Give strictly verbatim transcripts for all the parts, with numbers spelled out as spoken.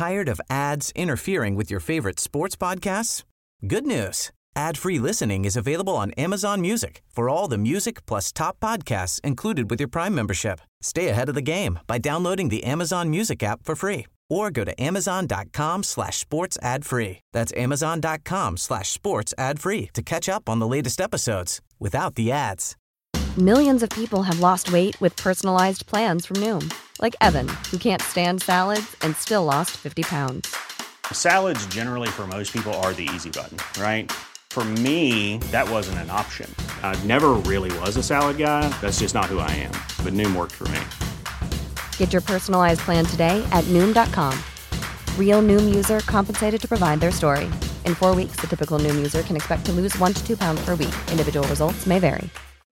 Tired of ads interfering with your favorite sports podcasts? Good news. Ad-free listening is available on Amazon Music for all the music plus top podcasts included with your Prime membership. Stay ahead of the game by downloading the Amazon Music app for free or go to amazon.com slash sports ad free. That's amazon.com slash sports ad free to catch up on the latest episodes without the ads. Millions of people have lost weight with personalized plans from Noom. Like Evan, who can't stand salads and still lost fifty pounds. Salads generally for most people are the easy button, right? For me, that wasn't an option. I never really was a salad guy. That's just not who I am. But Noom worked for me. Get your personalized plan today at Noom dot com. Real Noom user compensated to provide their story. In four weeks, the typical Noom user can expect to lose one to two pounds per week. Individual results may vary.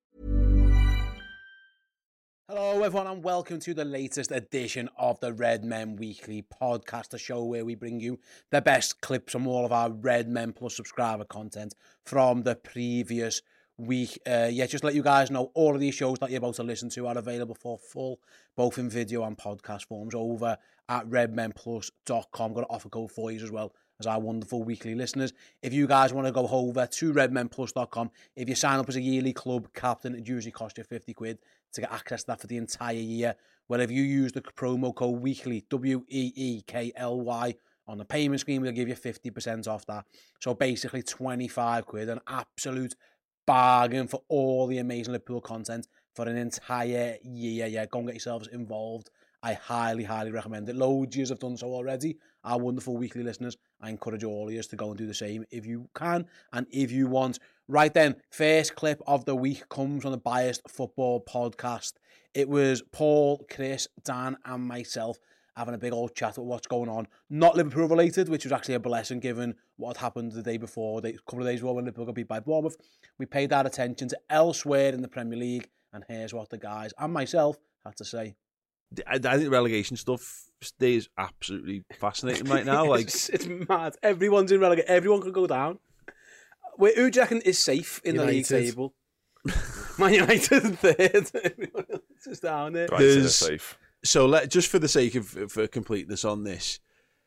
Hello everyone and welcome to the latest edition of the Red Men Weekly podcast, a show where we bring you the best clips from all of our Red Men Plus subscriber content from the previous week. Uh, yeah, just to let you guys know, all of these shows that you're about to listen to are available for full, both in video and podcast forms, over at red men plus dot com. Got an offer code for you as well as our wonderful weekly listeners. If you guys want to go over to red men plus dot com, if you sign up as a yearly club captain, it usually costs you fifty quid to get access to that for the entire year. Well, if you use the promo code weekly, W E E K L Y, on the payment screen, we'll give you fifty percent off that. So basically twenty-five quid, an absolute bargain for all the amazing Liverpool content for an entire year. Yeah, go and get yourselves involved. I highly, highly recommend it. Loads of you have done so already. Our wonderful weekly listeners, I encourage all of you to go and do the same if you can and if you want. Right then, first clip of the week comes on the Biased Football podcast. It was Paul, Chris, Dan and myself having a big old chat about what's going on. Not Liverpool related, which was actually a blessing given what happened the day before, a couple of days ago when Liverpool got beat by Bournemouth. We paid our attention to elsewhere in the Premier League, and here's what the guys and myself had to say. I, I think relegation stuff stays absolutely fascinating right now. Like it's, it's mad. Everyone's in relegation. Everyone could go down. Wait, who do you reckon is safe in United. The league table? Man United third. Everyone else is down there. Brighton are safe. So let just for the sake of for completeness on this,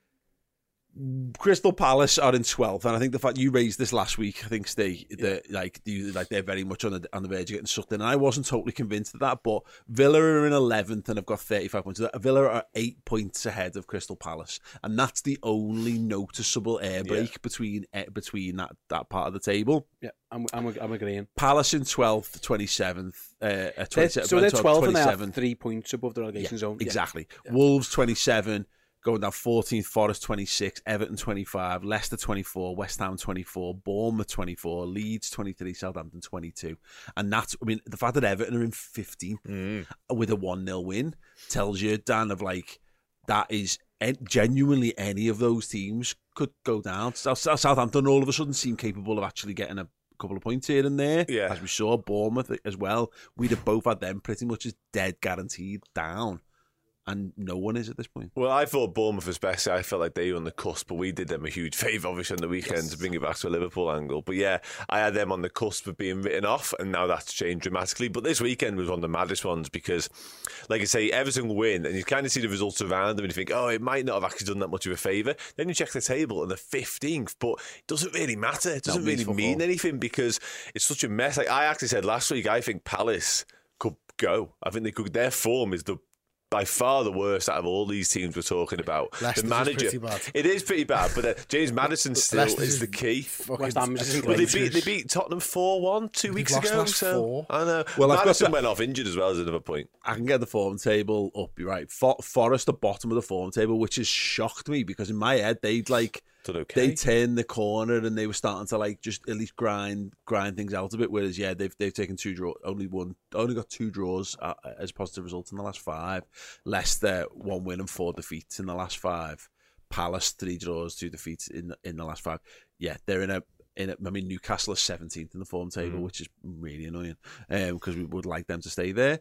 Crystal Palace are in twelfth, and I think the fact you raised this last week, I think, Steve, yeah. that like you, like they're very much on the on the verge of getting sucked in. And I wasn't totally convinced of that, but Villa are in eleventh and have got thirty-five points. Villa are eight points ahead of Crystal Palace, and that's the only noticeable air break yeah. between uh, between that, that part of the table. Yeah, I'm I'm, I'm agreeing. Palace in twelfth, twenty-seventh, uh, twenty-seven, so they're twelfth and they have three points above the relegation yeah, zone. Exactly. Yeah. Wolves twenty-seven. Going down fourteenth, Forest twenty-six, Everton twenty-five, Leicester twenty-four, West Ham twenty-four, Bournemouth twenty-four, Leeds twenty-three, Southampton twenty-two. And that's, I mean, the fact that Everton are in fifteenth mm. with a one nil win tells you, Dan, of like, that is genuinely any of those teams could go down. Southampton all of a sudden seem capable of actually getting a couple of points here and there. Yeah. As we saw, Bournemouth as well. We'd have both had them pretty much as dead guaranteed down. And no one is at this point. Well, I thought Bournemouth especially, I felt like they were on the cusp, but we did them a huge favour, obviously, on the weekend yes. to bring it back to a Liverpool angle. But yeah, I had them on the cusp of being written off, and now that's changed dramatically. But this weekend was one of the maddest ones because, like I say, Everton will win, and you kind of see the results around them, and you think, oh, it might not have actually done that much of a favour. Then you check the table, and they're fifteenth, but it doesn't really matter. It doesn't really mean anything because it's such a mess. Like I actually said last week, I think Palace could go. I think they could. Their form is the by far the worst out of all these teams we're talking about. Leicester's the manager, is pretty bad. It is pretty bad, but uh, James Madison still Leicester's is the key. West Ham is well, they beat they beat Tottenham four one two weeks ago. So four. I know. Well, Madison the, went off injured as well as another point. I can get the form table up. You're right. For, Forest the bottom of the form table, which has shocked me because in my head they'd like. Okay. They turned the corner and they were starting to like just at least grind grind things out a bit. Whereas yeah, they've they've taken two draw, only one, only got two draws uh, as positive results in the last five. Leicester one win and four defeats in the last five. Palace three draws, two defeats in in the last five. Yeah, they're in a in a, I mean Newcastle is seventeenth in the form table, mm. which is really annoying because um, we would like them to stay there.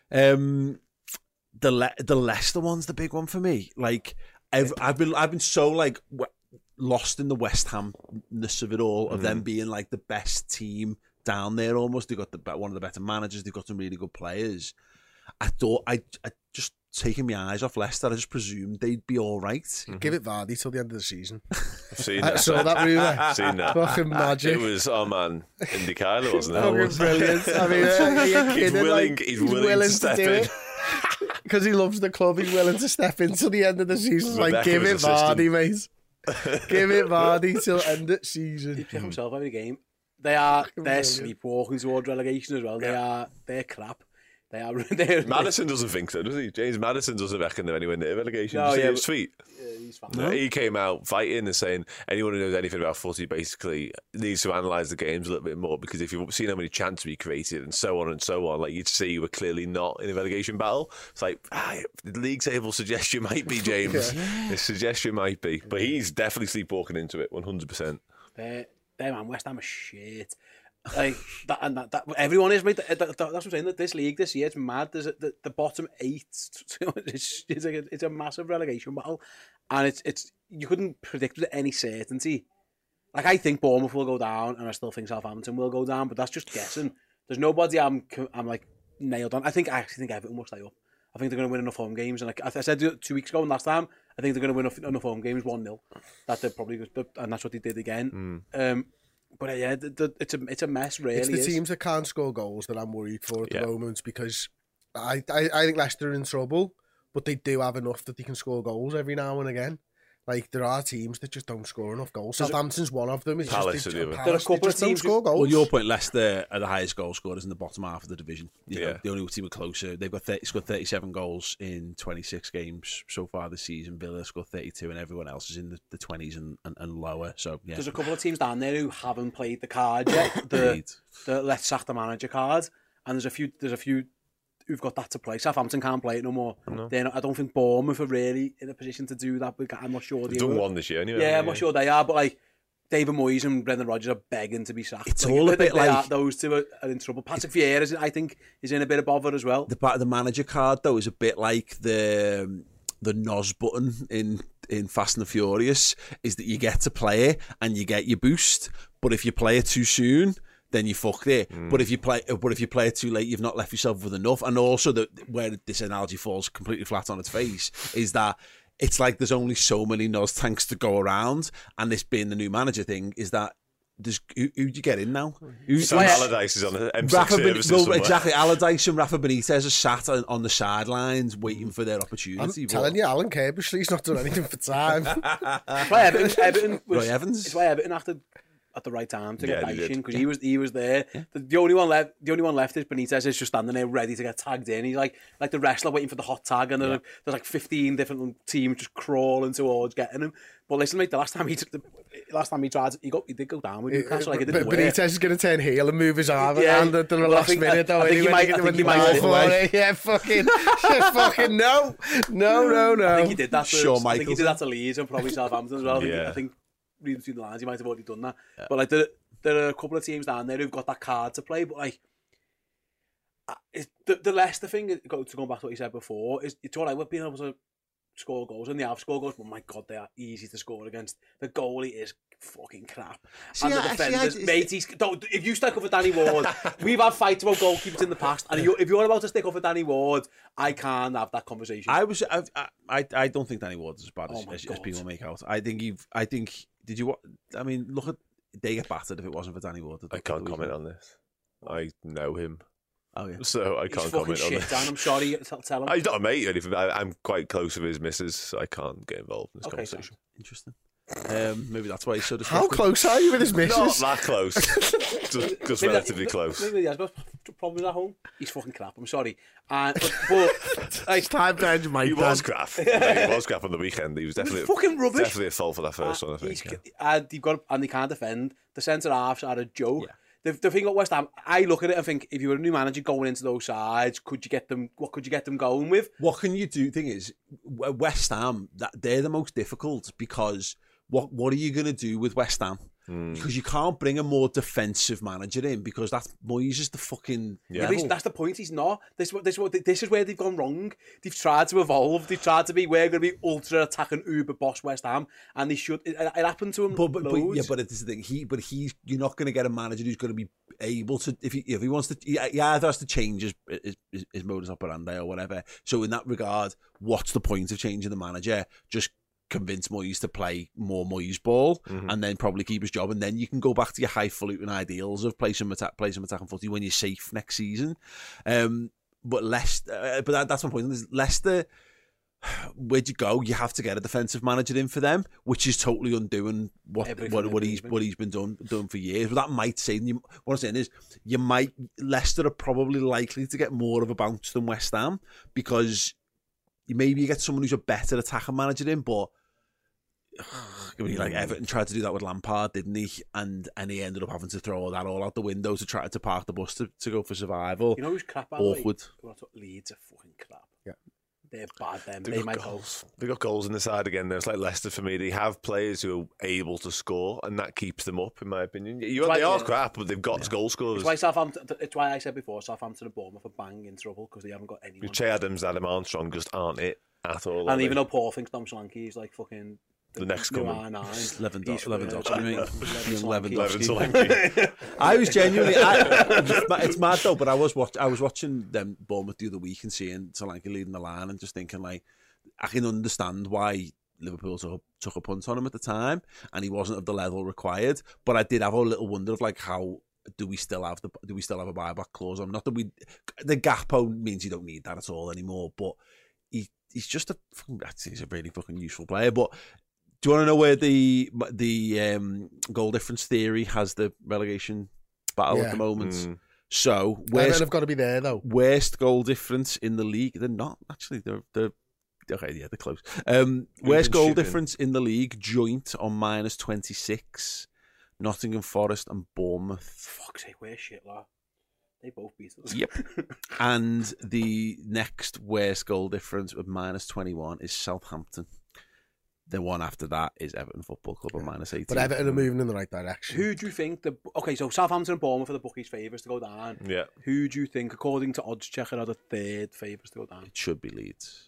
Um, the Le- the Leicester one's the big one for me. Like I've I've been I've been so like. W- lost in the West Ham-ness of it all, of mm. them being like the best team down there almost. They've got the one of the better managers. They've got some really good players. I thought, I, I just taken my eyes off Leicester. I just presumed they'd be all right. Mm-hmm. Give it Vardy till the end of the season. I've seen I that. saw that rumour. I've seen that. Fucking magic. It was, oh man, Indy Kyler, wasn't it? Fucking brilliant. I mean, are you kidding? He's willing, like, he's willing, willing to step do in. Because he loves the club, he's willing to step in till the end of the season. Like, Rebecca give it was Vardy, mate. Give it Vardy till end of season. He picked himself every game. They are they're brilliant. sleepwalking towards relegation as well. They are they're crap. They are. They're, Madison doesn't think so, does he? James Madison doesn't reckon they're anywhere near relegation. No, Did you see yeah, his but- tweet? Yeah, he's fine. No, he came out fighting and saying anyone who knows anything about footy basically needs to analyse the games a little bit more, because if you've seen how many chances we created and so on and so on, like you'd see we're clearly not in a relegation battle. It's like, ah, the league table suggests you might be, James. Yeah. It suggests you might be. But he's definitely sleepwalking into it, one hundred percent. They're, they're man, West Ham are shit. Like that and that, that everyone is mate. That, that, that's what I'm saying. That this league this year it's mad. There's a, the, the bottom eight. It's it's, like a, it's a massive relegation battle, and it's it's you couldn't predict with any certainty. Like I think Bournemouth will go down, and I still think Southampton will go down, but that's just guessing. There's nobody I'm I'm like nailed on. I think I actually think Everton will stay up. I think they're going to win enough home games, and like I said two weeks ago and last time, I think they're going to win enough, enough home games one nil. That they're probably and that's what they did again. Mm. Um, But uh, yeah, the, the, it's a it's a mess, really. It's the is. teams that can't score goals that I'm worried for at Yeah. the moment, because I, I, I think Leicester are in trouble, but they do have enough that they can score goals every now and again. Like, there are teams that just don't score enough goals. There's Southampton's a, one of them. It's Palace just, are the other. Palace, There are a couple they just of teams don't score goals. Well, your point, Leicester are the highest goal scorers in the bottom half of the division. You know, Yeah. the only team are closer. They've got thirty, scored thirty-seven goals in twenty-six games so far this season. Villa scored thirty-two, and everyone else is in the, the twenties and, and, and lower. So yeah, There's a couple of teams down there who haven't played the card yet. The, the let's sack the manager card, and there's a few there's a few who've got that to play. Southampton can't play it no more. No. They're not, I don't think Bournemouth are really in a position to do that. But I'm not sure They've they done were. one this year anyway. Yeah, I'm not sure they are, but like David Moyes and Brendan Rodgers are begging to be sacked. It's like, all a they, bit they like are, those two are, are in trouble. Patrick Vieira, is, I think, is in a bit of bother as well. the part of the manager card though is a bit like the um, the N O S button in in Fast and the Furious, is that you get to play it and you get your boost, but if you play it too soon, then you fucked it. Mm. But if you play, but if you play it too late, you've not left yourself with enough. And also, that where this analogy falls completely flat on its face is that it's like there's only so many N O S tanks to go around, and this being the new manager thing is that there's who do you get in now? Who's Sam Allardyce is on the M six Rafa services ben- well, somewhere. exactly. Allardyce and Rafa Benitez are sat on, on the sidelines waiting for their opportunity. I'm telling you, Alan Kirbishley's not done anything for time. It's why Everton, Everton was, Roy Evans. It's why Everton acted at the right time to Yeah, get they Dyche did. because he was he was there. Yeah. The, the only one left, the only one left is Benitez is just standing there ready to get tagged in. He's like like the wrestler waiting for the hot tag, and there's, Yeah. like, there's like fifteen different teams just crawling towards getting him. But listen, mate, the last time he took the last time he tried, he got he did go down with Newcastle. Like it didn't But work. Benitez is going to turn heel and move his arm Yeah. around at the Well, I last think- minute, though. I think and he when might- he- I think when he the might ball walk for away. it. Yeah, fucking, fucking no, no, no, no. I think he did that. To, Shawn I think he Michaels. did that to Leeds and probably Southampton as well. I think, Yeah. I think reading between the lines, he might have already done that. Yeah. But like there, there are a couple of teams down there who've got that card to play. But like uh, it's, the the Leicester thing, go to go back to what you said before, is it's all right with being able to score goals, and they have scored goals. But my God, they are easy to score against. The goalie is fucking crap, See, and the I- see, I- defenders, it's- mate. He's, don't, if you stick up for Danny Ward, we've had fights about goalkeepers in the past, and if you're, if you're about to stick up for Danny Ward, I can't have that conversation. I was, I, I, I don't think Danny Ward's as bad as, Oh my as, as God. people make out. I think you've, I think, did you? wa- I mean, look at they get battered if it wasn't for Danny Ward. I can't comment on this. I know him, Oh yeah. so I He's can't fucking comment on shit, this. Dan. I'm sorry. Tell, tell him. I'm not a mate or anything. I, I'm quite close with his missus, so I can't get involved in this Okay, conversation. Interesting. Um, maybe that's why he's so How disgusting. close are you with his Not missus? that close, just, just Maybe relatively that, close. Maybe he has got problems at home. He's fucking crap. I'm sorry. And but, but like, It's time to end my He was crap. Yeah, he was crap on the weekend. He was it was definitely fucking rubbish. definitely a fault for that first uh, one. I think. he's, yeah. and you've got and they can't defend. The centre halves are a joke. Yeah. The, the thing about West Ham, I look at it and think, if you were a new manager going into those sides, could you get them? What could you get them going with? What can you do? Thing is, W- West Ham, that they're the most difficult because what what are you going to do with West Ham? Mm. Because you can't bring a more defensive manager in because that's Moyes is the fucking Yeah. Yeah, but he's- that's the point. He's not. This, is what- this, is what- this is where they've gone wrong. They've tried to evolve. They've tried to be. We're going to be ultra attacking Uber boss West Ham, and they should. It, it happened to him. But, but, but loads. yeah, but it's the thing. He, but he's you're not going to get a manager who's going to be able to if he if he wants to. He, he either has to change his, his his his modus operandi or whatever. So in that regard, what's the point of changing the manager? Just convince Moyes to play more Moyes ball, Mm-hmm. and then probably keep his job, and then you can go back to your highfalutin ideals of play some attack, play some attacking footy when you're safe next season. Um, but Leicester, uh, but that, that's my point. Is Leicester. Where'd you go? You have to get a defensive manager in for them, which is totally undoing what Everything what, what they've he's been. what he's been done done for years. But that might say you, what I'm saying is you might Leicester are probably likely to get more of a bounce than West Ham because you maybe you get someone who's a better attacking manager in, but I mean, like Everton tried to do that with Lampard, didn't he? And and he ended up having to throw that all out the window to try to park the bus to, to go for survival. You know who's crap? By the way? Awkward. Well, that's what Leeds are fucking crap. Yeah. They're bad. Them. They've They got might go. goals. They got goals in the side again. There, it's like Leicester for me. They have players who are able to score, and that keeps them up, in my opinion. You, Right, they are yeah. crap, but they've got goal scorers. It's why Southampton. It's why I said before Southampton and Bournemouth are bang in trouble because they haven't got anyone. Che Adams, Adam Armstrong just aren't it at all. are And they? even though Paul thinks Tom Solanke is like fucking The next new coming. R nine. Lewandowski, He's- Lewandowski, mate. Young Lewandowski. Lewandowski. Levin Solanke. I was genuinely. I, it's mad though, but I was watch, I was watching them Bournemouth the other week and seeing Solanke leading the line and just thinking like, I can understand why Liverpool took a, took a punt on him at the time, and he wasn't of the level required. But I did have a little wonder of like, how do we still have the do we still have a buyback clause on? Not that we the Gakpo means you don't need that at all anymore, but he he's just a he's a really fucking useful player, but. Do you want to know where the the um, goal difference theory has the relegation battle Yeah. at the moment? Mm. So Everton worst, have got to be there though. worst goal difference in the league. They're not actually. They're they're okay. Yeah, they're close. Um, worst been goal shooting? difference in the league joint on minus twenty six. Nottingham Forest and Bournemouth. Fuck's sake, where's shit, lad? They both beat us. Yep. And the next worst goal difference with minus twenty one is Southampton. The one after that is Everton Football Club at minus eighteen. But Everton are moving in the right direction. Who do you think the okay? So Southampton and Bournemouth are the bookies' favourites to go down. Yeah. Who do you think, according to Odds Checker, are the third favourites to go down? It should be Leeds.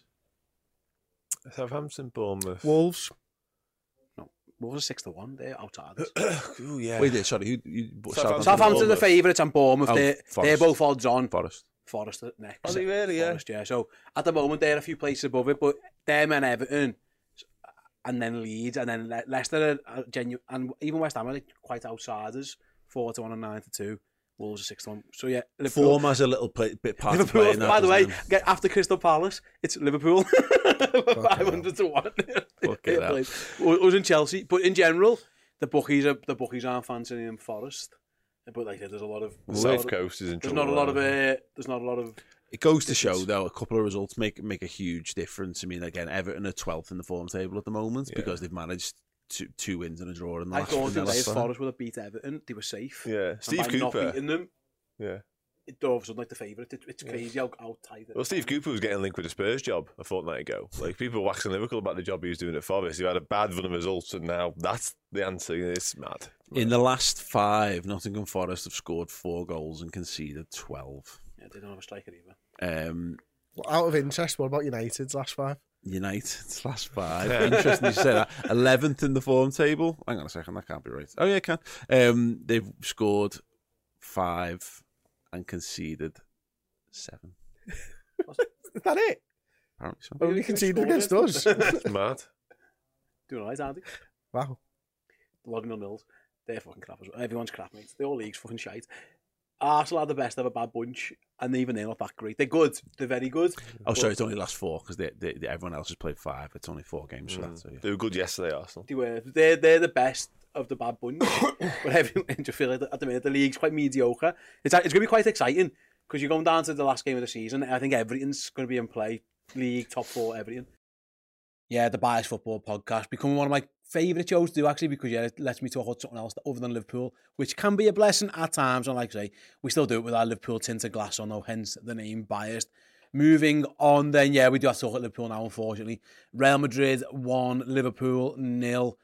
Southampton, Bournemouth. Wolves. No, what was it, six to one? They're outsiders. Ooh, yeah. Wait, sorry. Who, you, Southampton. Southampton are the Bournemouth. favourites and Bournemouth. Oh, they're, they're Forest. both odds on. Forest. Forest at next. Are they really? Yeah. Forest, yeah. So at the moment they're a few places above it, but them and Everton, and then Leeds, and then Le- Leicester are genuine, and even West Ham are like quite outsiders. Four to one and nine to two. Wolves are six to one. So yeah, Liverpool. Form has a little play, bit part to Liverpool, play in that, by the way, doesn't it? get after Crystal Palace, it's Liverpool. five hundred to one. Fucking hell. It was in Chelsea, but in general, the bookies are the bookies aren't fancying them Forest. But like, there's a lot of The South Coast is in There's trouble. not a lot of there. uh, there's not a lot of It goes to show, though, a couple of results make make a huge difference. I mean, again, Everton are twelfth in the form table at the moment Yeah. because they've managed two, two wins and a draw in the I last. thought in the if last Forest would have beat Everton, they were safe. Yeah. And Steve by not Cooper. beating them, Yeah. it, they're all of a sudden like the favourite. It, it's crazy how, how tight it Well, is. Steve Cooper was getting linked with the Spurs job a fortnight ago. Like, people were waxing lyrical about the job he was doing at Forest. He had a bad run of results, and now that's the answer. It's mad. In the last five, Nottingham Forest have scored four goals and conceded twelve. Yeah, they don't have a striker either. Um, Well, out of interest, what about United's last five? United's last five. Interesting you say that. eleventh in the form table. Hang on a second, that can't be right. Oh, yeah, it can. Um, they've scored five and conceded seven. Is that it? Apparently so. Only conceded against us. It's mad. Doing all right, aren't they? Wow. Logging on nils. They're fucking crap as well. Everyone's crap, mate. The whole league's fucking shite. Arsenal are the best of a bad bunch, and even they're not that great. They're good. They're very good. Oh, sorry, it's only last four because they, they, they, everyone else has played five. It's only four games for that. So, yeah. They were good yesterday, Arsenal. They were. They're, they're the best of the bad bunch. But everyone, I feel like at the minute, the league's quite mediocre. It's, it's going to be quite exciting because you're going down to the last game of the season. And I think everything's going to be in play. League, top four, everything. Yeah, the Bias Football Podcast. Becoming one of my favourite shows to do, actually, because yeah, it lets me talk about something else other than Liverpool, which can be a blessing at times. And like I say, we still do it with our Liverpool tinted glass on, though, hence the name Biased. Moving on then, yeah, we do have to talk about Liverpool now, unfortunately. Real Madrid one, Liverpool nil.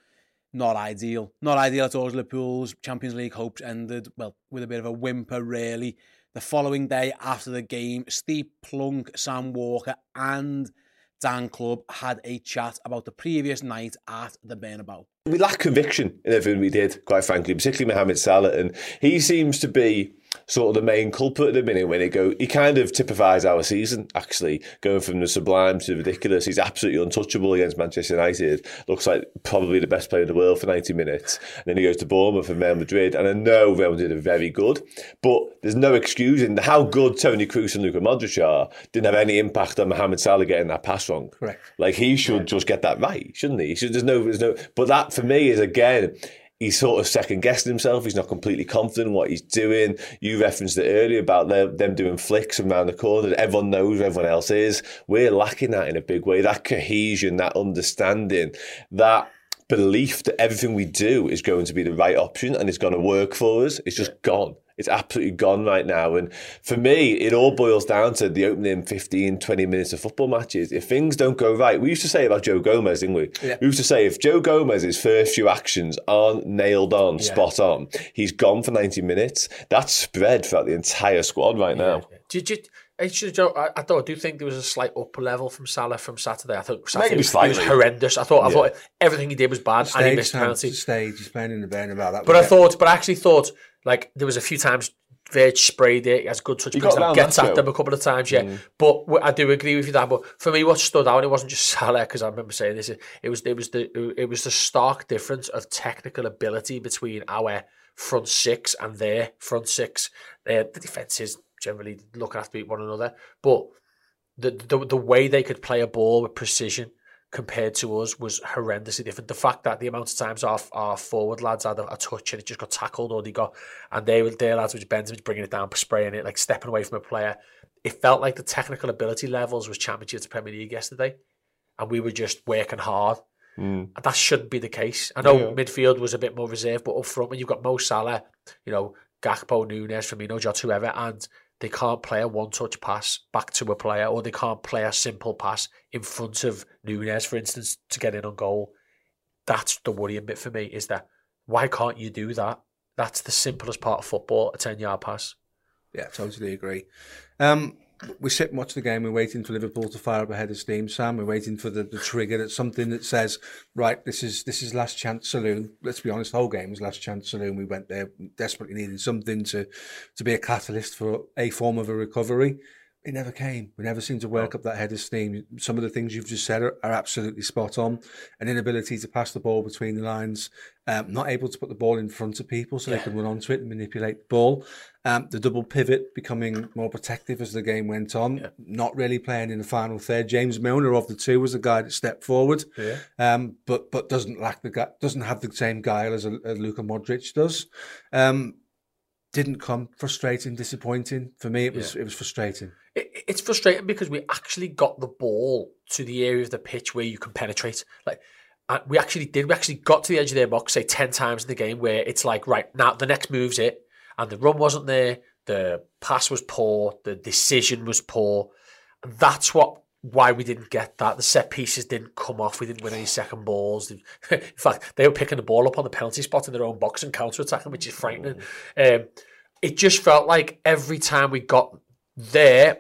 not ideal. Not ideal at all. Liverpool's Champions League hopes ended, well, with a bit of a whimper, really. The following day after the game, Steve Plunk, Sam Walker and Dan Clubb had a chat about the previous night at the Bernabeu. We lack conviction in everything we did, quite frankly, particularly Mohamed Salah, and he seems to be sort of the main culprit at the minute when it go. He kind of typifies our season, actually, going from the sublime to the ridiculous. He's absolutely untouchable against Manchester United. Looks like probably the best player in the world for ninety minutes. And then he goes to Bournemouth and Real Madrid, and I know Real Madrid are very good, but there's no excusing how good Toni Kroos and Luka Modric are. Didn't have any impact on Mohamed Salah getting that pass wrong. Correct. Like, he should just get that right, shouldn't he? he should, there's no, there's no. But that for me is again. He's sort of second-guessing himself. He's not completely confident in what he's doing. You referenced it earlier about them, them doing flicks around the corner. Everyone knows where everyone else is. We're lacking that in a big way. That cohesion, that understanding, that belief that everything we do is going to be the right option and it's going to work for us. It's just gone. It's absolutely gone right now. And for me, it all boils down to the opening fifteen, twenty minutes of football matches. If things don't go right, we used to say about Joe Gomez, didn't we? Yeah. We used to say if Joe Gomez's first few actions aren't nailed on, yeah. spot on, he's gone for ninety minutes. That's spread throughout the entire squad right yeah. now. Did you... Actually, Joe, I, I thought I do think there was a slight upper level from Salah from Saturday. I thought Saturday was, he was horrendous. I thought I yeah. thought everything he did was bad, stage, and he missed a penalty. Stage, he's playing in the Bernabeu. That but I thought, but I actually thought like there was a few times Virg sprayed it. He has good touch points. Gets at them a couple of times, yeah. Mm. But I do agree with you that. But for me, what stood out, it wasn't just Salah, because I remember saying this. It was it was the it was the stark difference of technical ability between our front six and their front six. Uh, the defences generally looking after one another, but the, the the way they could play a ball with precision compared to us was horrendously different. The fact that the amount of times our, our forward lads had a, a touch and it just got tackled, or they got, and they were their lads, which Benzema's bringing it down, spraying it, like stepping away from a player. It felt like the technical ability levels was Championship to Premier League yesterday, and we were just working hard. Mm. And that shouldn't be the case. I know yeah. midfield was a bit more reserved, but up front when you've got Mo Salah, you know, Gakpo, Nunes, Firmino, Jota, whoever, and they can't play a one-touch pass back to a player, or they can't play a simple pass in front of Nunes, for instance, to get in on goal. That's the worrying bit for me, is that why can't you do that? That's the simplest part of football, a ten-yard pass. Yeah, totally agree. Um, we sit and watch the game. We're waiting for Liverpool to fire up a head of steam, Sam. We're waiting for the, the trigger. That's something that says, right, this is this is last chance saloon. Let's be honest, the whole game was last chance saloon. We went there desperately needing something to, to be a catalyst for a form of a recovery. It never came. We never seemed to work up that head of steam. Some of the things you've just said are, are absolutely spot on. An inability to pass the ball between the lines, um, not able to put the ball in front of people so yeah. they can run onto it and manipulate the ball. Um, the double pivot becoming more protective as the game went on, yeah. not really playing in the final third. James Milner of the two was the guy that stepped forward, yeah. um, but but doesn't lack the doesn't have the same guile as, as Luka Modric does. Um, didn't come. Frustrating, disappointing. For me, it was yeah. it was frustrating. It, it's frustrating because we actually got the ball to the area of the pitch where you can penetrate. Like and we actually did. We actually got to the edge of their box, say ten times in the game, where it's like, right now the next move's it, and the run wasn't there. The pass was poor. The decision was poor. And that's what why we didn't get that. The set pieces didn't come off. We didn't win any second balls. In fact, they were picking the ball up on the penalty spot in their own box and counter-attacking, which is frightening. Um, it just felt like every time we got there,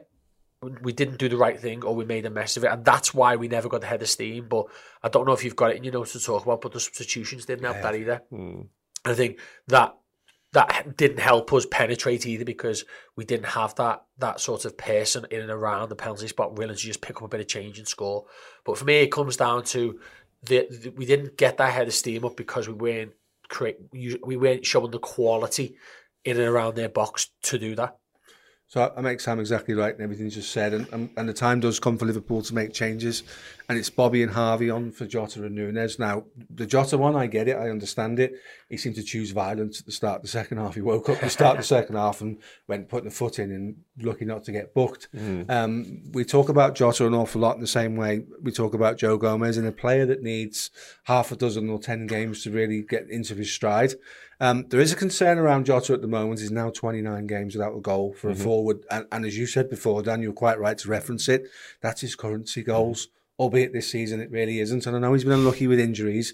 we didn't do the right thing or we made a mess of it. And that's why we never got the head of steam. But I don't know if you've got it in your notes to talk about, but the substitutions didn't help yeah. that either. Mm. I think that that didn't help us penetrate either, because we didn't have that that sort of person in and around the penalty spot willing to just pick up a bit of change and score. But for me, it comes down to the, the we didn't get that head of steam up because we weren't create we weren't showing the quality in and around their box to do that. So I make Sam exactly right and everything he's just said, and, and and the time does come for Liverpool to make changes, and it's Bobby and Harvey on for Jota and Nunes. Now, the Jota one, I get it, I understand it. He seemed to choose violence at the start of the second half. He woke up at the start of the second half and went putting the foot in and lucky not to get booked. Mm. Um, we talk about Jota an awful lot in the same way we talk about Joe Gomez, and a player that needs half a dozen or ten games to really get into his stride. Um, there is a concern around Jota at the moment. He's now twenty-nine games without a goal for mm-hmm. a forward. And, and as you said before, Dan, you're quite right to reference it. That's his currency goals, mm-hmm. albeit this season it really isn't. And I know he's been unlucky with injuries, and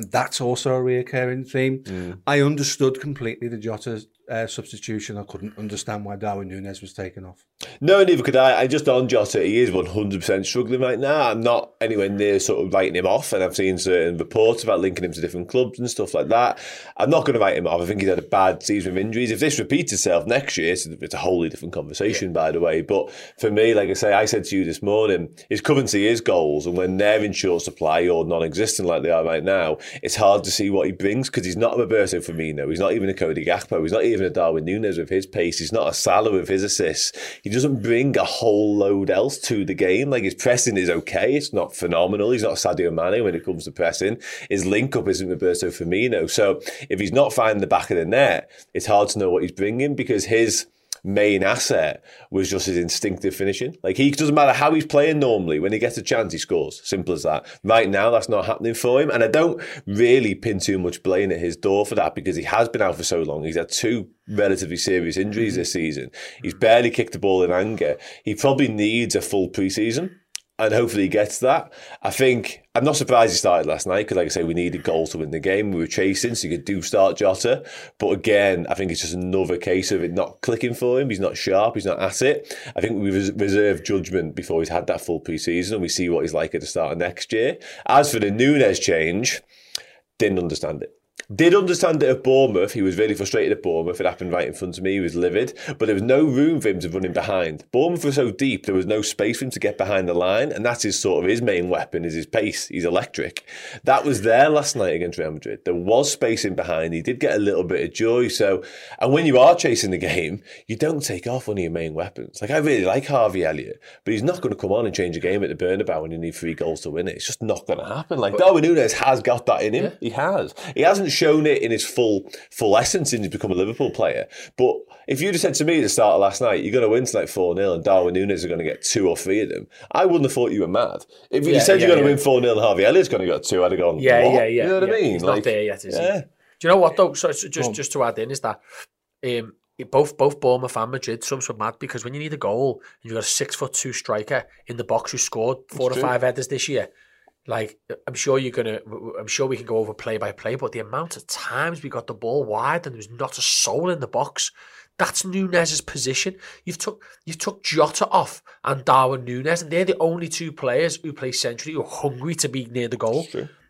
And that's also a reoccurring theme. Mm. I understood completely the Jota uh, substitution. I couldn't understand why Darwin Núñez was taken off. No, neither could I. I just on Jota, he is one hundred percent struggling right now. I'm not anywhere near sort of writing him off, and I've seen certain reports about linking him to different clubs and stuff like that. I'm not going to write him off. I think he's had a bad season of injuries. If this repeats itself next year, it's a wholly different conversation, yeah. by the way. But for me, like I say, I said to you this morning, his currency is goals, and when they're in short supply or non-existent like they are right now, it's hard to see what he brings because he's not a Roberto Firmino. He's not even a Cody Gakpo. He's not even a Darwin Núñez with his pace. He's not a Salah with his assists. He doesn't bring a whole load else to the game. Like, his pressing is okay. It's not phenomenal. He's not Sadio Mane when it comes to pressing. His link-up isn't Roberto Firmino. So if he's not finding the back of the net, it's hard to know what he's bringing because his main asset was just his instinctive finishing. Like, he doesn't matter how he's playing normally, when he gets a chance he scores, simple as that. Right now that's not happening for him, and I don't really pin too much blame at his door for that because he has been out for so long. He's had two relatively serious injuries this season. He's barely kicked the ball in anger. He probably needs a full pre-season, and hopefully he gets that. I think, I'm not surprised he started last night because, like I say, we needed goals to win the game. We were chasing, so you could do start Jota. But again, I think it's just another case of it not clicking for him. He's not sharp. He's not at it. I think we reserve judgment before he's had that full pre-season and we see what he's like at the start of next year. As for the Núñez change, didn't understand it. Did understand it at Bournemouth. He was really frustrated at Bournemouth. It happened right in front of me. He was livid. But there was no room for him to run in behind. Bournemouth was so deep, there was no space for him to get behind the line. And that's his sort of his main weapon, is his pace. He's electric. That was there last night against Real Madrid. There was space in behind. He did get a little bit of joy. So, and when you are chasing the game, you don't take off one of your main weapons. Like, I really like Harvey Elliott, but he's not going to come on and change a game at the Bernabeu when you need three goals to win it. It's just not going to happen. Like, Darwin Núñez has got that in him. Yeah. He has. He hasn't shown it in his full full essence since he's become a Liverpool player. But if you'd have said to me at the start of last night, you're going to win tonight four nil and Darwin Núñez are going to get two or three of them, I wouldn't have thought you were mad. If you yeah, said yeah, you're going yeah. to win four nil and Harvey Elliott's going to get two, I'd have gone, yeah, what? yeah, yeah. You know what yeah. I mean? He's like, not there yet, is yeah. he? Do you know what, though? So, so just, just to add in is that um, both both Bournemouth and Madrid, some were mad because when you need a goal and you've got a six foot two striker in the box who scored four That's or true. five headers this year, like, I'm sure you're gonna. I'm sure we can go over play by play, but the amount of times we got the ball wide and there was not a soul in the box, that's Núñez's position. You've took you've took Jota off and Darwin Núñez, and they're the only two players who play centrally who are hungry to be near the goal.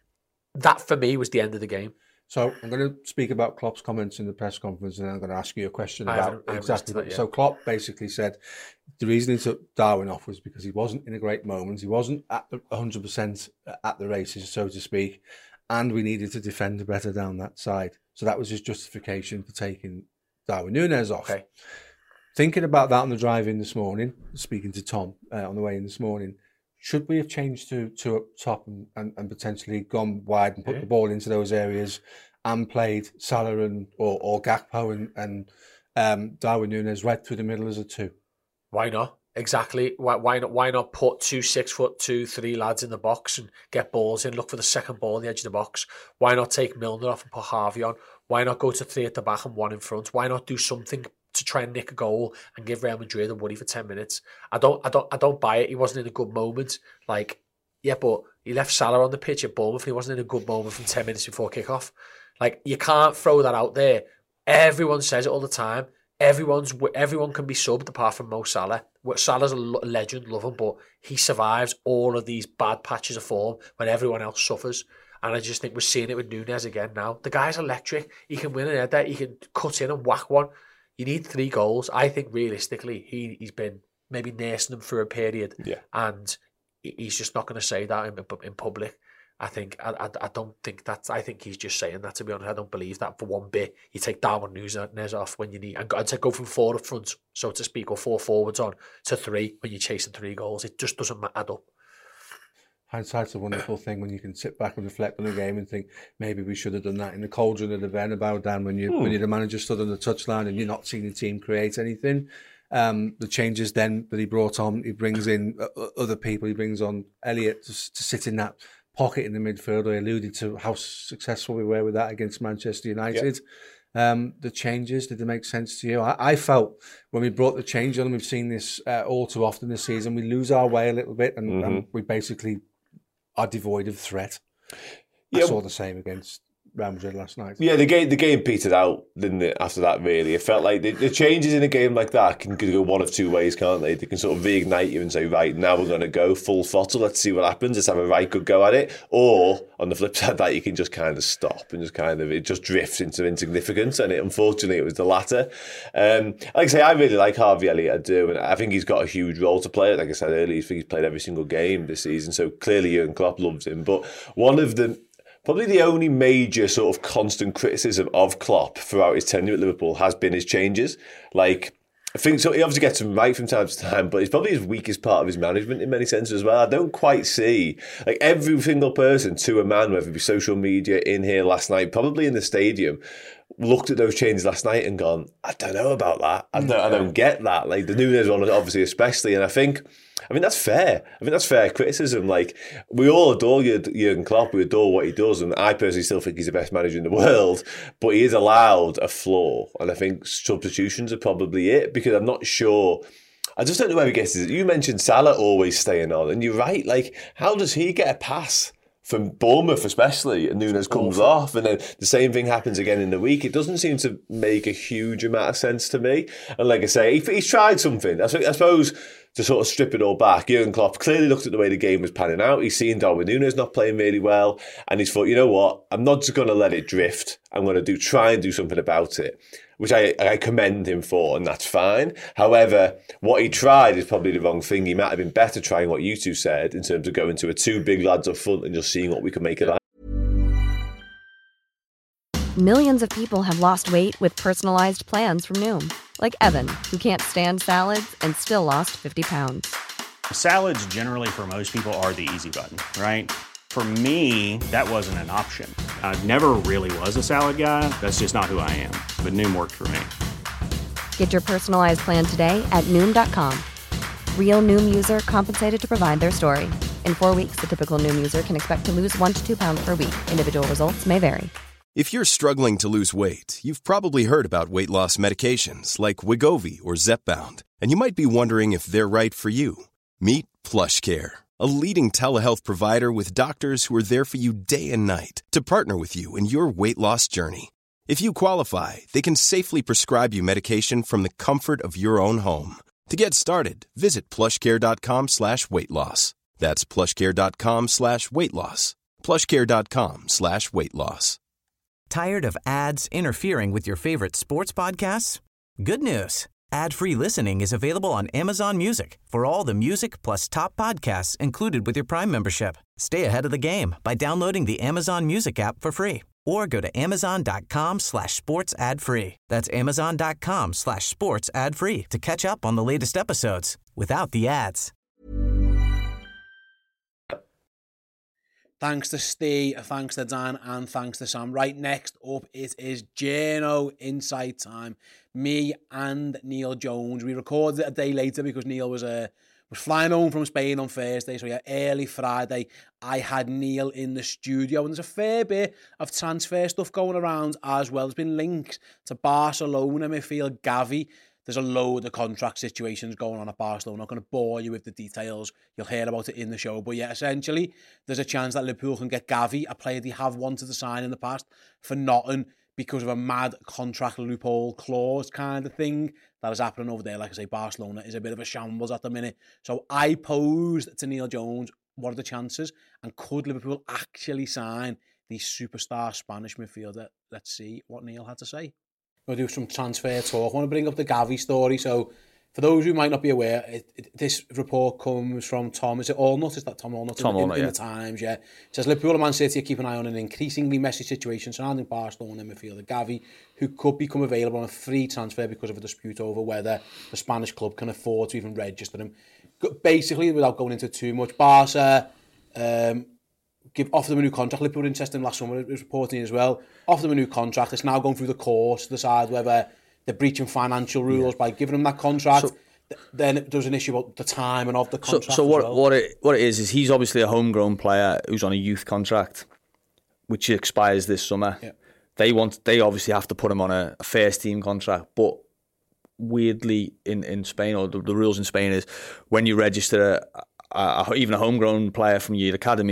That for me was the end of the game. So I'm going to speak about Klopp's comments in the press conference, and then I'm going to ask you a question I about exactly that. So Klopp basically said the reason he took Darwin off was because he wasn't in a great moment. He wasn't at the one hundred percent at the races, so to speak, and we needed to defend better down that side. So that was his justification for taking Darwin Núñez off. Okay. Thinking about that on the drive in this morning, speaking to Tom uh, on the way in this morning, should we have changed to, to up top and, and, and potentially gone wide and put yeah. the ball into those areas and played Salah and, or, or Gakpo and, and um, Darwin Núñez right through the middle as a two? Why not? Exactly. Why, why not? Why not put two six foot two, three lads in the box and get balls in? Look for the second ball on the edge of the box. Why not take Milner off and put Harvey on? Why not go to three at the back and one in front? Why not do something to try and nick a goal and give Real Madrid a worry for ten minutes? I don't, I don't, I don't buy it. He wasn't in a good moment. Like, yeah, but he left Salah on the pitch at Bournemouth and he wasn't in a good moment from ten minutes before kick-off. Like, you can't throw that out there. Everyone says it all the time. Everyone's everyone can be subbed apart from Mo Salah. Salah's a legend, love him, but he survives all of these bad patches of form when everyone else suffers. And I just think we're seeing it with Núñez again now. The guy's electric. He can win an header. He can cut in and whack one. You need three goals. I think realistically, he, he's been maybe nursing them for a period. Yeah. And he's just not going to say that in, in public. I think I, I I don't think that's. I think he's just saying that, to be honest. I don't believe that for one bit. You take Darwin Núñez off when you need, and, and to go from four up front, so to speak, or four forwards on to three when you're chasing three goals. It just doesn't add up. Hindsight's a wonderful thing when you can sit back and reflect on the game and think maybe we should have done that in the cauldron of the Bernabeu, Dan, when you hmm. when you're the manager stood on the touchline and you're not seeing the team create anything. Um, the changes then that he brought on, he brings in uh, other people. He brings on Elliott to, to sit in that pocket in the midfield. I alluded to how successful we were with that against Manchester United. Yep. Um, the changes, did they make sense to you? I, I felt when we brought the change on, and we've seen this uh, all too often this season, we lose our way a little bit and, mm-hmm. and we basically are devoid of threat. Yeah. I saw the same against Real Madrid last night. Yeah, the game the game petered out, didn't it, after that, really? It felt like the, the changes in a game like that can go one of two ways, can't they? They can sort of reignite you and say, right, now we're going to go full throttle, let's see what happens, let's have a right good go at it. Or, on the flip side of that, you can just kind of stop and just kind of, it just drifts into insignificance, and it, unfortunately it was the latter. Um, like I say, I really like Harvey Elliott, I do, and I think he's got a huge role to play. Like I said earlier, I think he's played every single game this season, so clearly Jurgen Klopp loves him. But one of the Probably the only major sort of constant criticism of Klopp throughout his tenure at Liverpool has been his changes. Like, I think so. He obviously gets them right from time to time, but it's probably his weakest part of his management in many senses as well. I don't quite see, like, every single person to a man, whether it be social media, in here last night, probably in the stadium, looked at those changes last night and gone, I don't know about that. I don't, I don't get that. Like, the Núñez one, obviously, especially, and I think. I mean, that's fair. I think that's fair criticism. Like, we all adore Jurgen Klopp. We adore what he does. And I personally still think he's the best manager in the world. But he is allowed a flaw. And I think substitutions are probably it. Because I'm not sure. I just don't know where he gets it. You mentioned Salah always staying on. And you're right. Like, how does he get a pass from Bournemouth especially, and Núñez comes awful. off, and then the same thing happens again in the week? It doesn't seem to make a huge amount of sense to me. And like I say, he, he's tried something. I suppose to sort of strip it all back, Jurgen Klopp clearly looked at the way the game was panning out. He's seen Darwin Núñez not playing really well, and he's thought, you know what, I'm not just going to let it drift. I'm going to do try and do something about it, which I, I commend him for, and that's fine. However, what he tried is probably the wrong thing. He might have been better trying what you two said in terms of going to a two big lads up front and just seeing what we can make of that. Millions of people have lost weight with personalized plans from Noom. Like Evan, who can't stand salads and still lost fifty pounds. Salads generally for most people are the easy button, right? For me, that wasn't an option. I never really was a salad guy. That's just not who I am. But Noom worked for me. Get your personalized plan today at Noom dot com. Real Noom user compensated to provide their story. In four weeks, the typical Noom user can expect to lose one to two pounds per week. Individual results may vary. If you're struggling to lose weight, you've probably heard about weight loss medications like Wegovy or Zepbound, and you might be wondering if they're right for you. Meet PlushCare, a leading telehealth provider with doctors who are there for you day and night to partner with you in your weight loss journey. If you qualify, they can safely prescribe you medication from the comfort of your own home. To get started, visit plushcare.com slash weight loss. That's plushcare.com slash weight loss. plushcare.com slash weight loss. Tired of ads interfering with your favorite sports podcasts? Good news. Ad-free listening is available on Amazon Music for all the music plus top podcasts included with your Prime membership. Stay ahead of the game by downloading the Amazon Music app for free or go to amazon.com slash sports ad free. That's amazon.com slash sports ad free to catch up on the latest episodes without the ads. Thanks to Steve, thanks to Dan, and thanks to Sam. Right, next up, it is Journo Insight time. Me and Neil Jones. We recorded it a day later because Neil was uh, was flying home from Spain on Thursday, so yeah, early Friday, I had Neil in the studio, and there's a fair bit of transfer stuff going around as well. There's been links to Barcelona midfield Gavi. There's a load of contract situations going on at Barcelona. I'm not going to bore you with the details. You'll hear about it in the show. But yeah, essentially, there's a chance that Liverpool can get Gavi, a player they have wanted to sign in the past, for nothing because of a mad contract loophole clause kind of thing that is happening over there. Like I say, Barcelona is a bit of a shambles at the minute. So I posed to Neil Jones, what are the chances? And could Liverpool actually sign the superstar Spanish midfielder? Let's see what Neil had to say. We'll do some transfer talk. I want to bring up the Gavi story. So, for those who might not be aware, it, it, this report comes from Tom. Is it Allnut? Is that Tom Allnut? Tom in, Allnut, in, in yeah. the Times, yeah. It says Liverpool and Man City are keeping an eye on an increasingly messy situation surrounding Barcelona midfielder Gavi, who could become available on a free transfer because of a dispute over whether the Spanish club can afford to even register him. Basically, without going into too much, Barca um, give offer them a new contract. Liverpool were interested in last summer, it was reporting as well. Offer them a new contract. It's now going through the courts to decide whether they're breaching financial rules yeah. by giving them that contract. So, then there's an issue about the time and of the contract. So, so what, as well. what, it, what it is, is he's obviously a homegrown player who's on a youth contract, which expires this summer. Yeah. They want, they obviously have to put him on a, a first team contract, but weirdly in, in Spain, or the, the rules in Spain is when you register a, a, even a homegrown player from your academy,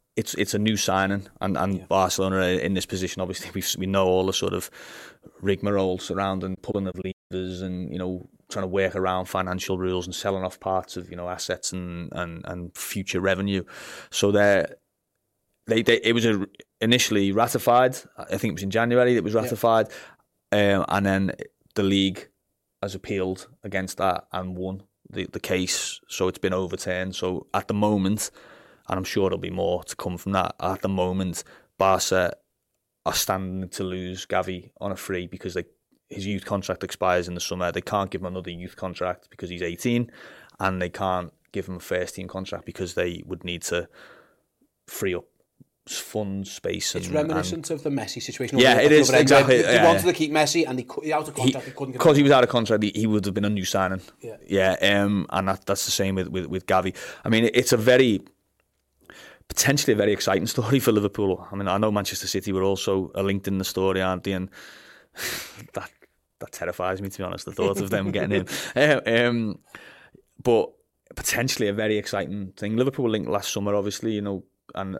it's it's a new signing, and, and yeah. Barcelona are in this position. Obviously, we we know all the sort of rigmarole surrounding pulling of levers and, you know, trying to work around financial rules and selling off parts of, you know, assets and and, and future revenue. So they're, they they it was a, initially ratified. I think it was in January it was ratified, yeah. um, and then the league has appealed against that and won the the case. So it's been overturned. So at the moment, and I'm sure there'll be more to come from that, at the moment, Barca are standing to lose Gavi on a free because they, his youth contract expires in the summer. They can't give him another youth contract because he's eighteen, and they can't give him a first team contract because they would need to free up funds, space. And, it's reminiscent and, of the Messi situation. Yeah, it is, exactly. They, they yeah. wanted to keep Messi and they cut out of contract. He, they couldn't because he was out of contract, he, he would have been a new signing. Yeah, yeah um, and that, that's the same with, with, with Gavi. I mean, it's a very... potentially a very exciting story for Liverpool. I mean, I know Manchester City were also linked in the story, aren't they? And that that terrifies me, to be honest, the thought of them getting in. Um, but potentially a very exciting thing. Liverpool were linked last summer, obviously, you know, and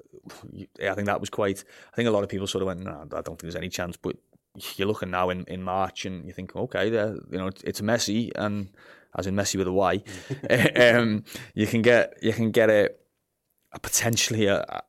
I think that was quite... I think a lot of people sort of went, no, I don't think there's any chance. But you're looking now in, in March and you think, okay, you know, it's Messi, and as in Messi with a Y. um, you can get you can get it. Potentially, a,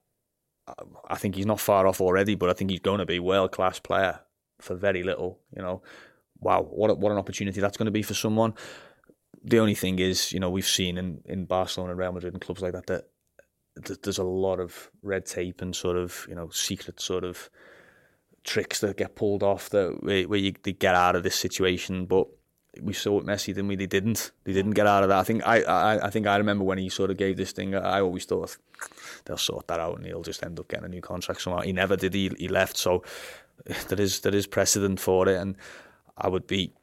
I think he's not far off already, but I think he's going to be a world-class player for very little. You know, wow, what a, what an opportunity that's going to be for someone. The only thing is, you know, we've seen in, in Barcelona, Real Madrid, and clubs like that, that that there's a lot of red tape and sort of, you know, secret sort of tricks that get pulled off that where, where you they get out of this situation, but. We saw with Messi, didn't we? They didn't. They didn't get out of that. I think I, I, I think I remember when he sort of gave this thing. I always thought they'll sort that out and he'll just end up getting a new contract somehow. He never did. He, he left. So there is there is precedent for it, and I would be.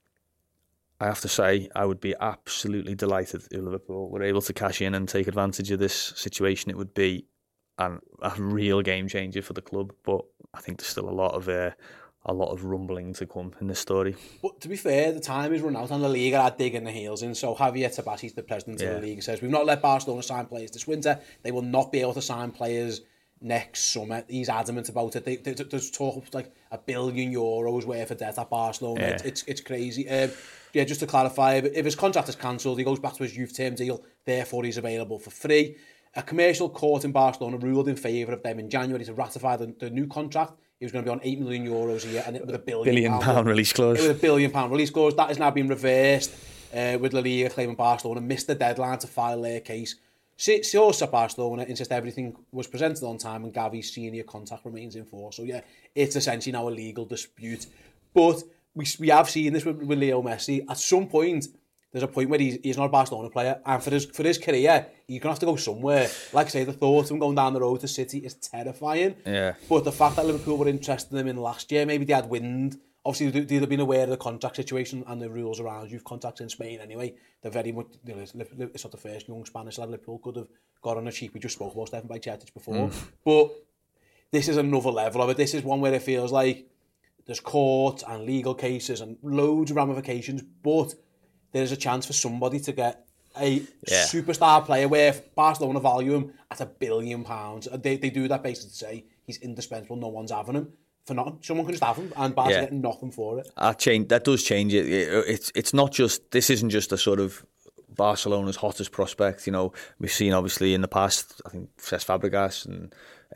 I have to say, I would be absolutely delighted if Liverpool were able to cash in and take advantage of this situation. It would be an, a real game changer for the club. But I think there's still a lot of. Uh, a lot of rumbling to come in this story. But to be fair, the time is run out and the league are digging the heels in. So Javier Tebas, the president yeah. of the league, says, we've not let Barcelona sign players this winter. They will not be able to sign players next summer. He's adamant about it. They, they, there's talk of like a billion euros worth of debt at Barcelona. Yeah. It, it's it's crazy. Um, yeah, just to clarify, if his contract is cancelled, he goes back to his youth term deal. Therefore, he's available for free. A commercial court in Barcelona ruled in favour of them in January to ratify the, the new contract. He was going to be on eight million euros a year, and it with a billion, billion pound, pound release clause. With a billion pound release clause, that has now been reversed. Uh, with La Liga claiming Barcelona missed the deadline to file their case. Source Barcelona insist everything was presented on time, and Gavi's senior contract remains in force. So yeah, it's essentially now a legal dispute. But we we have seen this with, with Leo Messi. At some point, there's a point where he's, he's not a Barcelona player, and for his for his career, you're going to have to go somewhere. Like I say, the thought of him going down the road to City is terrifying. Yeah. But the fact that Liverpool were interested in him in last year, maybe they had wind. Obviously, they'd have been aware of the contract situation and the rules around youth contracts in Spain anyway. They're very much, you know, it's not the first young Spanish lad Liverpool could have got on a cheap. We just spoke about Stefan Bajcetic before. Mm. But this is another level of it. This is one where it feels like there's court and legal cases and loads of ramifications, but there's a chance for somebody to get a yeah. superstar player where Barcelona value him at a billion pounds. They they do that basically to say he's indispensable, no one's having him. For nothing. Someone can just have him and Barca yeah. getting nothing for it. That, change, that does change it. it. It's it's not just, this isn't just a sort of Barcelona's hottest prospect. You know, we've seen obviously in the past, I think Cesc Fabregas and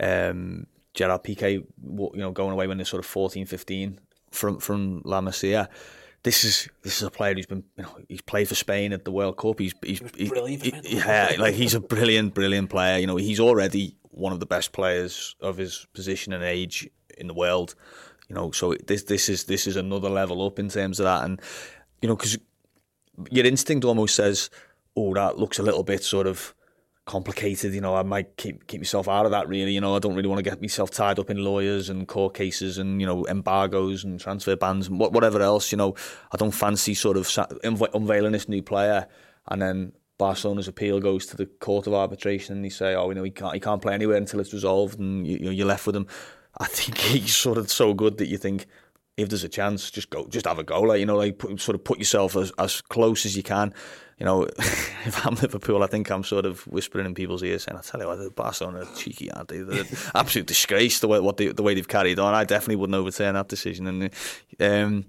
um, Gerard Piqué, you know, going away when they're sort of fourteen, fifteen from from La Masia. This is this is a player who's been, you know, he's played for Spain at the World Cup. He's he's he brilliant. He, he, yeah, like he's a brilliant, brilliant player. You know, he's already one of the best players of his position and age in the world. You know, so this this is this is another level up in terms of that. And you know, because your instinct almost says, oh, that looks a little bit sort of complicated. You know, I might keep keep myself out of that. Really, you know, I don't really want to get myself tied up in lawyers and court cases and, you know, embargoes and transfer bans and whatever else. You know, I don't fancy sort of unveiling this new player and then Barcelona's appeal goes to the court of arbitration and they say, oh, you know, he can't he can't play anywhere until it's resolved, and you, you know, you're left with him. I think he's sort of so good that you think if there's a chance, just go, just have a go. Like, you know, like put, sort of put yourself as, as close as you can. You know, if I'm Liverpool, I think I'm sort of whispering in people's ears saying, I tell you what, the Barcelona are cheeky, aren't they? They're an absolute disgrace the way what they, the way they've carried on. I definitely wouldn't overturn that decision. And um,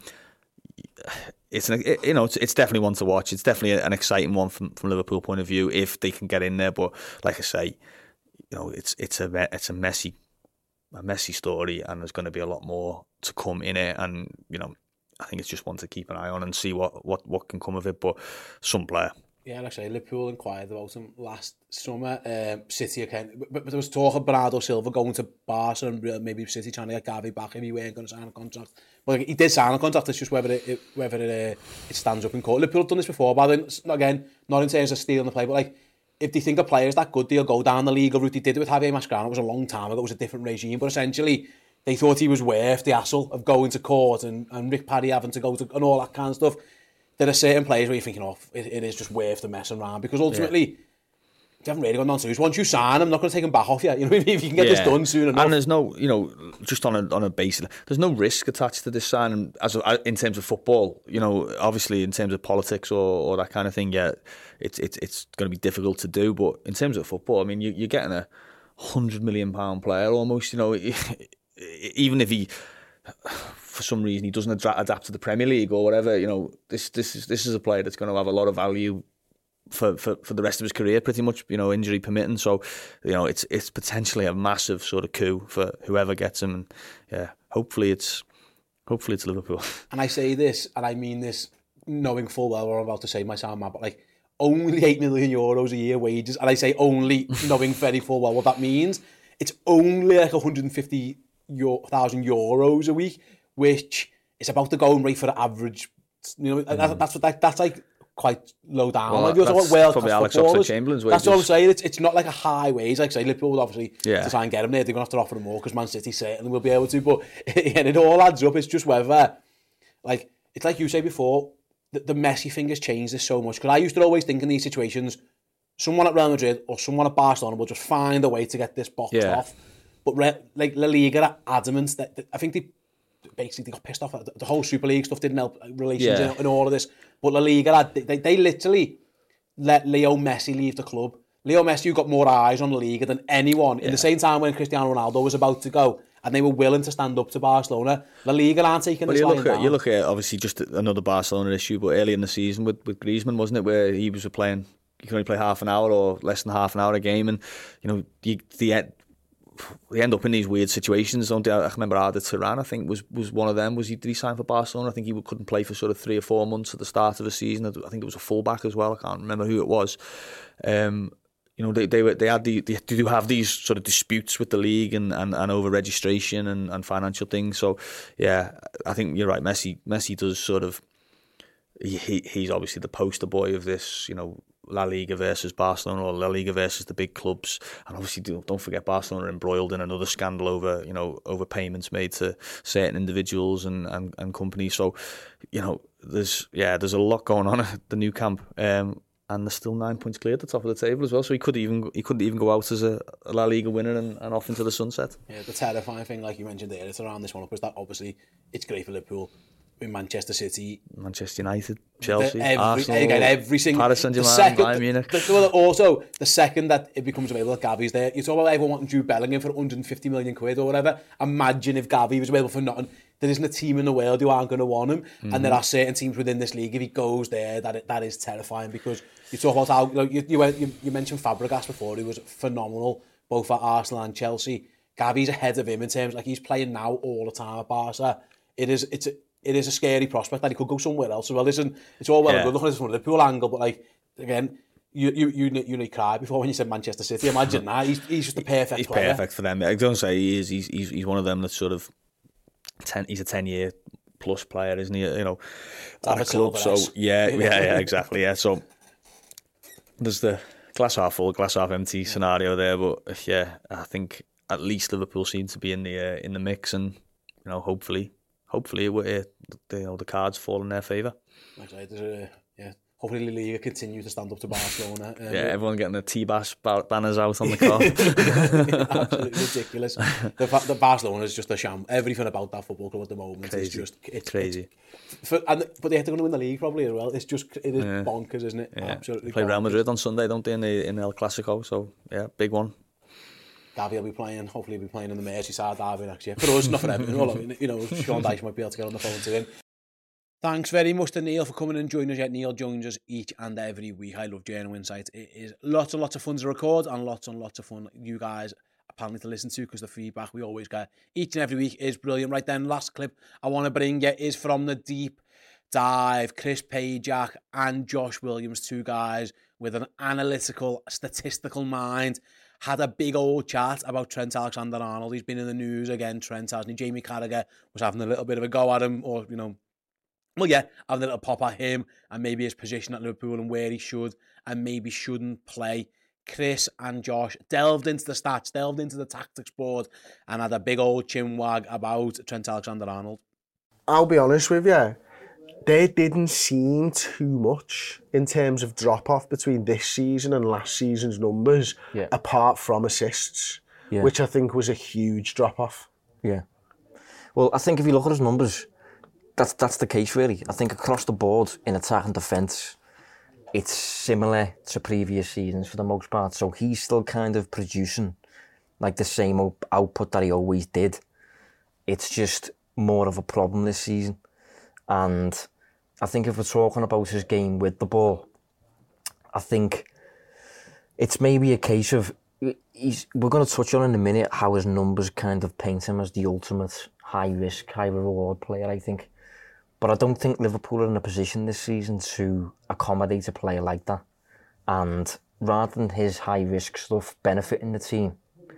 it's an, it, you know, it's, it's definitely one to watch. It's definitely an exciting one from from Liverpool point of view if they can get in there. But like I say, you know, it's it's a it's a messy. a messy story, and there's going to be a lot more to come in it, and you know, I think it's just one to keep an eye on and see what what, what can come of it. But some player, yeah, like I say, Liverpool inquired about him last summer. Um, City again, but, but there was talk of Bernardo Silva going to Barca and maybe City trying to get Gavi back if he weren't going to sign a contract. But he did sign a contract. It's just whether it, it whether it, uh, it stands up in court. Liverpool have done this before, but then, again, not in terms of stealing the play, but like, if they think a player is that good, they'll go down the legal route. They did it with Javier Mascherano. It was a long time ago. It was a different regime. But essentially, they thought he was worth the hassle of going to court and, and Rick Parry having to go to and all that kind of stuff. There are certain players where you're thinking, oh, it, it is just worth the messing around. Because ultimately, yeah. you haven't really got none to lose. Once you sign them, I'm not going to take them back off you. You know, if you can get yeah. this done soon enough. And there's no, you know, just on a on a basis, there's no risk attached to this signing as a, in terms of football. You know, obviously in terms of politics or, or that kind of thing, yeah, it's it's it's going to be difficult to do. But in terms of football, I mean, you, you're getting a hundred million pound player almost. You know, even if he, for some reason, he doesn't adapt to the Premier League or whatever. You know, this this is this is a player that's going to have a lot of value For, for for the rest of his career, pretty much, you know, injury permitting. So, you know, it's it's potentially a massive sort of coup for whoever gets him. And yeah, hopefully it's hopefully it's Liverpool. And I say this, and I mean this, knowing full well what I'm about to say, my sound man, but like only eight million euros a year wages, and I say only, knowing very full well what that means. It's only like one hundred fifty thousand euros a week, which is about the going rate for the average. You know, mm. that, that's what that, that's like. Quite low down. Well, like, that's well probably Alex Oxlade-Chamberlain's wages. That's what I'm saying. It's, it's not like a high wage. Like I say, Liverpool would obviously yeah. to try and get him there. They're going to have to offer him more because Man City certainly will be able to. But and it all adds up. It's just whether, like, it's like you say before, the, the messy thing has changed this so much. Because I used to always think in these situations, someone at Real Madrid or someone at Barcelona will just find a way to get this boxed yeah. off. But like La Liga are adamant that, that I think they basically got pissed off. The whole Super League stuff didn't help relations yeah. and all of this. But La Liga, they, they literally let Leo Messi leave the club. Leo Messi, who got more eyes on La Liga than anyone. Yeah. In the same time when Cristiano Ronaldo was about to go, and they were willing to stand up to Barcelona, La Liga aren't taking this lying down. You look at, obviously, just another Barcelona issue, but early in the season with, with Griezmann, wasn't it, where he was playing, you can only play half an hour or less than half an hour a game, and, you know, you, the we end up in these weird situations. I remember Arda Turan, I think, was was one of them. Was he? Did he sign for Barcelona? I think he couldn't play for sort of three or four months at the start of the season. I think it was a fullback as well. I can't remember who it was. Um, you know, they they were they had the they do have these sort of disputes with the league and, and, and over registration and, and financial things. So yeah, I think you're right. Messi Messi does sort of he he's obviously the poster boy of this. You know, La Liga versus Barcelona or La Liga versus the big clubs, and obviously don't forget Barcelona are embroiled in another scandal over you know over payments made to certain individuals and, and, and companies. So you know there's yeah there's a lot going on at the new camp, um, and there's still nine points clear at the top of the table as well. So he could even he couldn't even go out as a, a La Liga winner and, and off into the sunset. Yeah, the terrifying thing, like you mentioned there, it's around this one up is that obviously it's great for Liverpool. In Manchester City, Manchester United, Chelsea, every, Arsenal, again, every single Paris Saint-Germain, Bayern Munich. The, the, also, the second that it becomes available, Gavi's there. You talk about everyone wanting Jude Bellingham for one hundred fifty million quid or whatever. Imagine if Gavi was available for nothing. There isn't a team in the world who aren't going to want him, mm-hmm. and there are certain teams within this league. If he goes there, that it, that is terrifying because you talk about how you know, you, you, you, you mentioned Fabregas before. He was phenomenal both at Arsenal and Chelsea. Gavi's ahead of him in terms like he's playing now all the time at Barca. It is it's. A, It is a scary prospect that he could go somewhere else. Well, listen, it's all well yeah. and good looking at this from the Liverpool angle, but like again, you you you you need cry before when you said Manchester City. Imagine that he's he's just the perfect. He's player. perfect for them. I don't say he is. He's he's he's one of them that's sort of ten. He's a ten year plus player, isn't he? You know, at a club. So yeah, yeah, yeah, exactly. Yeah. So there's the glass half full, glass half empty scenario there, but yeah, I think at least Liverpool seem to be in the uh, in the mix, and you know, hopefully. Hopefully, it, it, you know, the cards fall in their favour. Like I said, there's a, yeah, hopefully La Liga continue to stand up to Barcelona. Um, yeah, everyone getting the T-Bass banners out on the car. Absolutely ridiculous. The fact that Barcelona is just a sham. Everything about that football club at the moment crazy. is just it's crazy. It's, for, and, but they're going to win the league probably as well. It's just it is yeah. bonkers, isn't it? Yeah. Absolutely. They play bonkers. Real Madrid on Sunday, don't they? In the in El Clasico, so yeah, big one. Gavi will be playing. Hopefully, he'll be playing in the Merseyside derby next year. For us, not for everyone. Well, I mean, you know, Sean Dyche might be able to get on the phone to him. Thanks very much to Neil for coming and joining us. Yet Neil joins us each and every week. I love Journal Insight. It is lots and lots of fun to record and lots and lots of fun you guys apparently to listen to because the feedback we always get each and every week is brilliant. Right then, last clip I want to bring you is from the Deep Dive. Chris Pajak and Josh Williams, two guys with an analytical, statistical mind, had a big old chat about Trent Alexander-Arnold. He's been in the news again, Trent hasn't he? Jamie Carragher was having a little bit of a go at him, or, you know, well, yeah, having a little pop at him and maybe his position at Liverpool and where he should and maybe shouldn't play. Chris and Josh delved into the stats, delved into the tactics board and had a big old chinwag about Trent Alexander-Arnold. I'll be honest with you, there didn't seem too much in terms of drop-off between this season and last season's numbers, yeah. apart from assists, yeah. which I think was a huge drop-off. Yeah. Well, I think if you look at his numbers, That's that's the case really. I think across the board in attack and defence, it's similar to previous seasons for the most part. So he's still kind of producing like the same output that he always did. It's just more of a problem this season. And I think if we're talking about his game with the ball, I think it's maybe a case of he's. We're going to touch on in a minute how his numbers kind of paint him as the ultimate high risk, high reward player, I think. But I don't think Liverpool are in a position this season to accommodate a player like that. And rather than his high-risk stuff benefiting the team,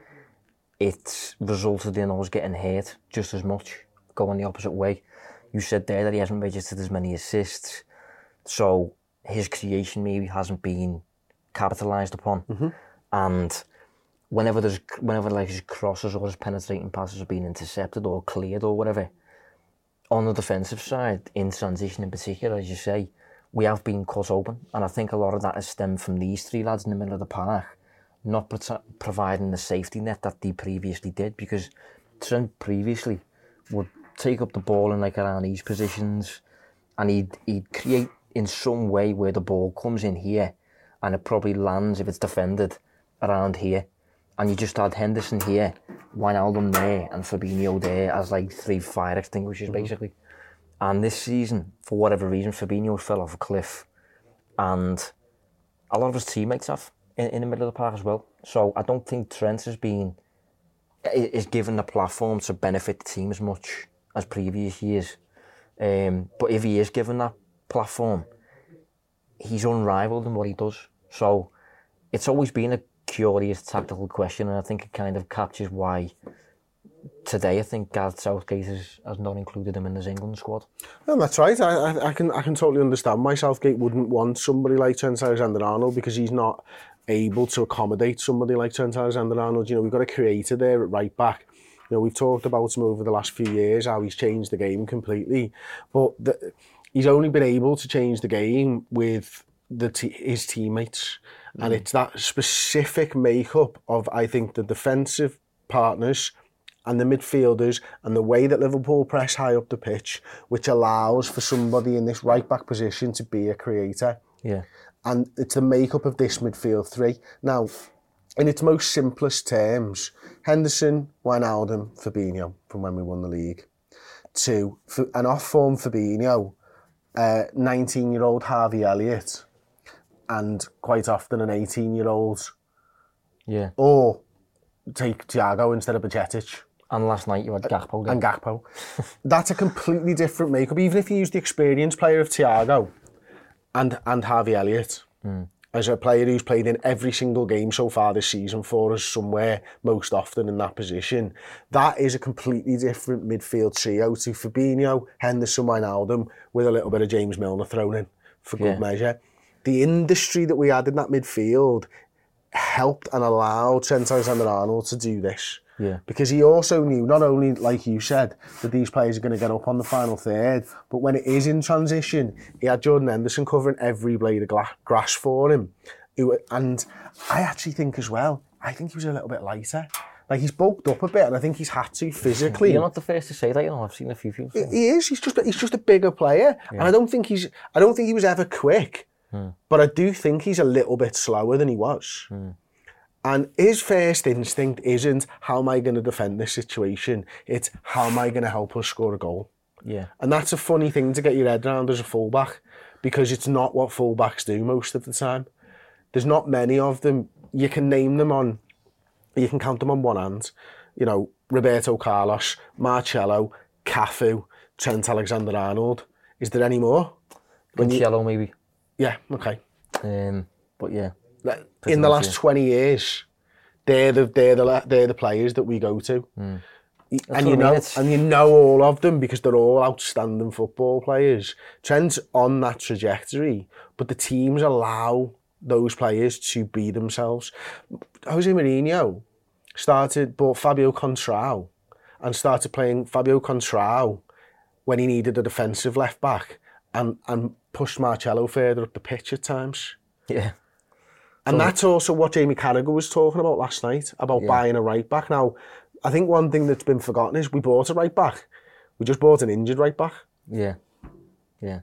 it's resulted in us getting hurt just as much, going the opposite way. You said there that he hasn't registered as many assists, so his creation maybe hasn't been capitalised upon. Mm-hmm. And whenever there's whenever like his crosses or his penetrating passes are being intercepted or cleared or whatever, on the defensive side, in transition in particular, as you say, we have been cut open. And I think a lot of that has stemmed from these three lads in the middle of the park not pro- providing the safety net that they previously did. Because Trent previously would take up the ball in like around these positions and he'd, he'd create in some way where the ball comes in here and it probably lands, if it's defended, around here. And you just had Henderson here, Wijnaldum there, and Fabinho there as like three fire extinguishers, mm-hmm. basically. And this season, for whatever reason, Fabinho fell off a cliff. And a lot of his teammates have in, in the middle of the park as well. So I don't think Trent has been, is given the platform to benefit the team as much as previous years. Um, but if he is given that platform, he's unrivaled in what he does. So it's always been a curious tactical question, and I think it kind of captures why today I think Gareth Southgate has, has not included him in his England squad. No, that's right. I, I, I can I can totally understand why Southgate wouldn't want somebody like Trent Alexander-Arnold, because he's not able to accommodate somebody like Trent Alexander-Arnold. You know, we've got a creator there at right back. You know, we've talked about him over the last few years, how he's changed the game completely, but the, he's only been able to change the game with the t- his teammates. And it's that specific makeup of, I think, the defensive partners and the midfielders and the way that Liverpool press high up the pitch, which allows for somebody in this right-back position to be a creator. Yeah. And it's the makeup of this midfield three. Now, in its most simplest terms, Henderson, Wijnaldum, Fabinho, from when we won the league. Two, an off-form Fabinho, uh, nineteen-year-old Harvey Elliott, and quite often an eighteen-year-old. Yeah. Or take Thiago instead of Bajcetic. And last night you had Gakpo. And Gakpo. That's a completely different makeup. Even if you use the experienced player of Thiago and, and Harvey Elliott, mm. as a player who's played in every single game so far this season for us somewhere most often in that position, that is a completely different midfield trio to Fabinho, Henderson, Wijnaldum, with a little bit of James Milner thrown in for good yeah. measure. The industry that we had in that midfield helped and allowed Trent Alexander-Arnold to do this. Yeah. Because he also knew, not only, like you said, that these players are going to get up on the final third, but when it is in transition, he had Jordan Henderson covering every blade of gla- grass for him. And I actually think as well, I think he was a little bit lighter. Like, he's bulked up a bit, and I think he's had to physically. You're not the first to say that, you know. I've seen a few people. He is. He's just. A, he's just a bigger player, yeah. and I don't think he's. I don't think he was ever quick, hmm. but I do think he's a little bit slower than he was. Hmm. And his first instinct isn't how am I going to defend this situation. It's how am I going to help us score a goal. Yeah. And that's a funny thing to get your head around as a fullback, because it's not what fullbacks do most of the time. There's not many of them. You can name them on. You can count them on one hand. You know, Roberto Carlos, Marcelo, Cafu, Trent Alexander-Arnold. Is there any more? Marcelo, maybe. Yeah, okay. Um, but yeah. In the last twenty years, they're the they're the they're the players that we go to, mm. and you know, I mean, and you know all of them because they're all outstanding football players. Trent's on that trajectory, but the teams allow those players to be themselves. Jose Mourinho started, bought Fabio Contrao and started playing Fabio Contrao when he needed a defensive left back and, and pushed Marcelo further up the pitch at times. Yeah. And so, that's also what Jamie Carragher was talking about last night, about yeah. buying a right back. Now, I think one thing that's been forgotten is we bought a right back. We just bought an injured right back. Yeah. Yeah.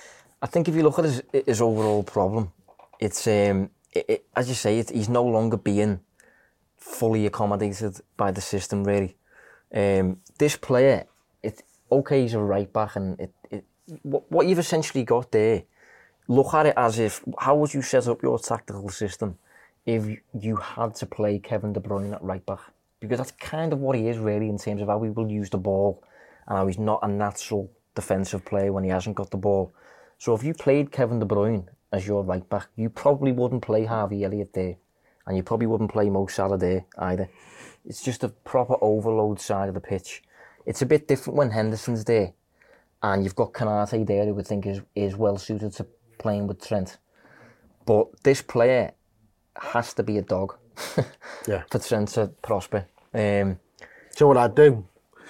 I think if you look at his, his overall problem, it's, um, it, it, as you say, it, he's no longer being fully accommodated by the system, really. Um, this player, it, okay, he's a right back, and it, it, what, what you've essentially got there, look at it as if, how would you set up your tactical system if you had to play Kevin De Bruyne at right back? Because that's kind of what he is, really, in terms of how he will use the ball and how he's not a natural defensive player when he hasn't got the ball. So if you played Kevin De Bruyne as your right back, you probably wouldn't play Harvey Elliott there, and you probably wouldn't play Mo Salah there either. It's just a proper overload side of the pitch. It's a bit different when Henderson's there, and you've got Konate there, who would think is, is well suited to playing with Trent. But this player has to be a dog yeah. for Trent to prosper. Um, do you know what I'd do?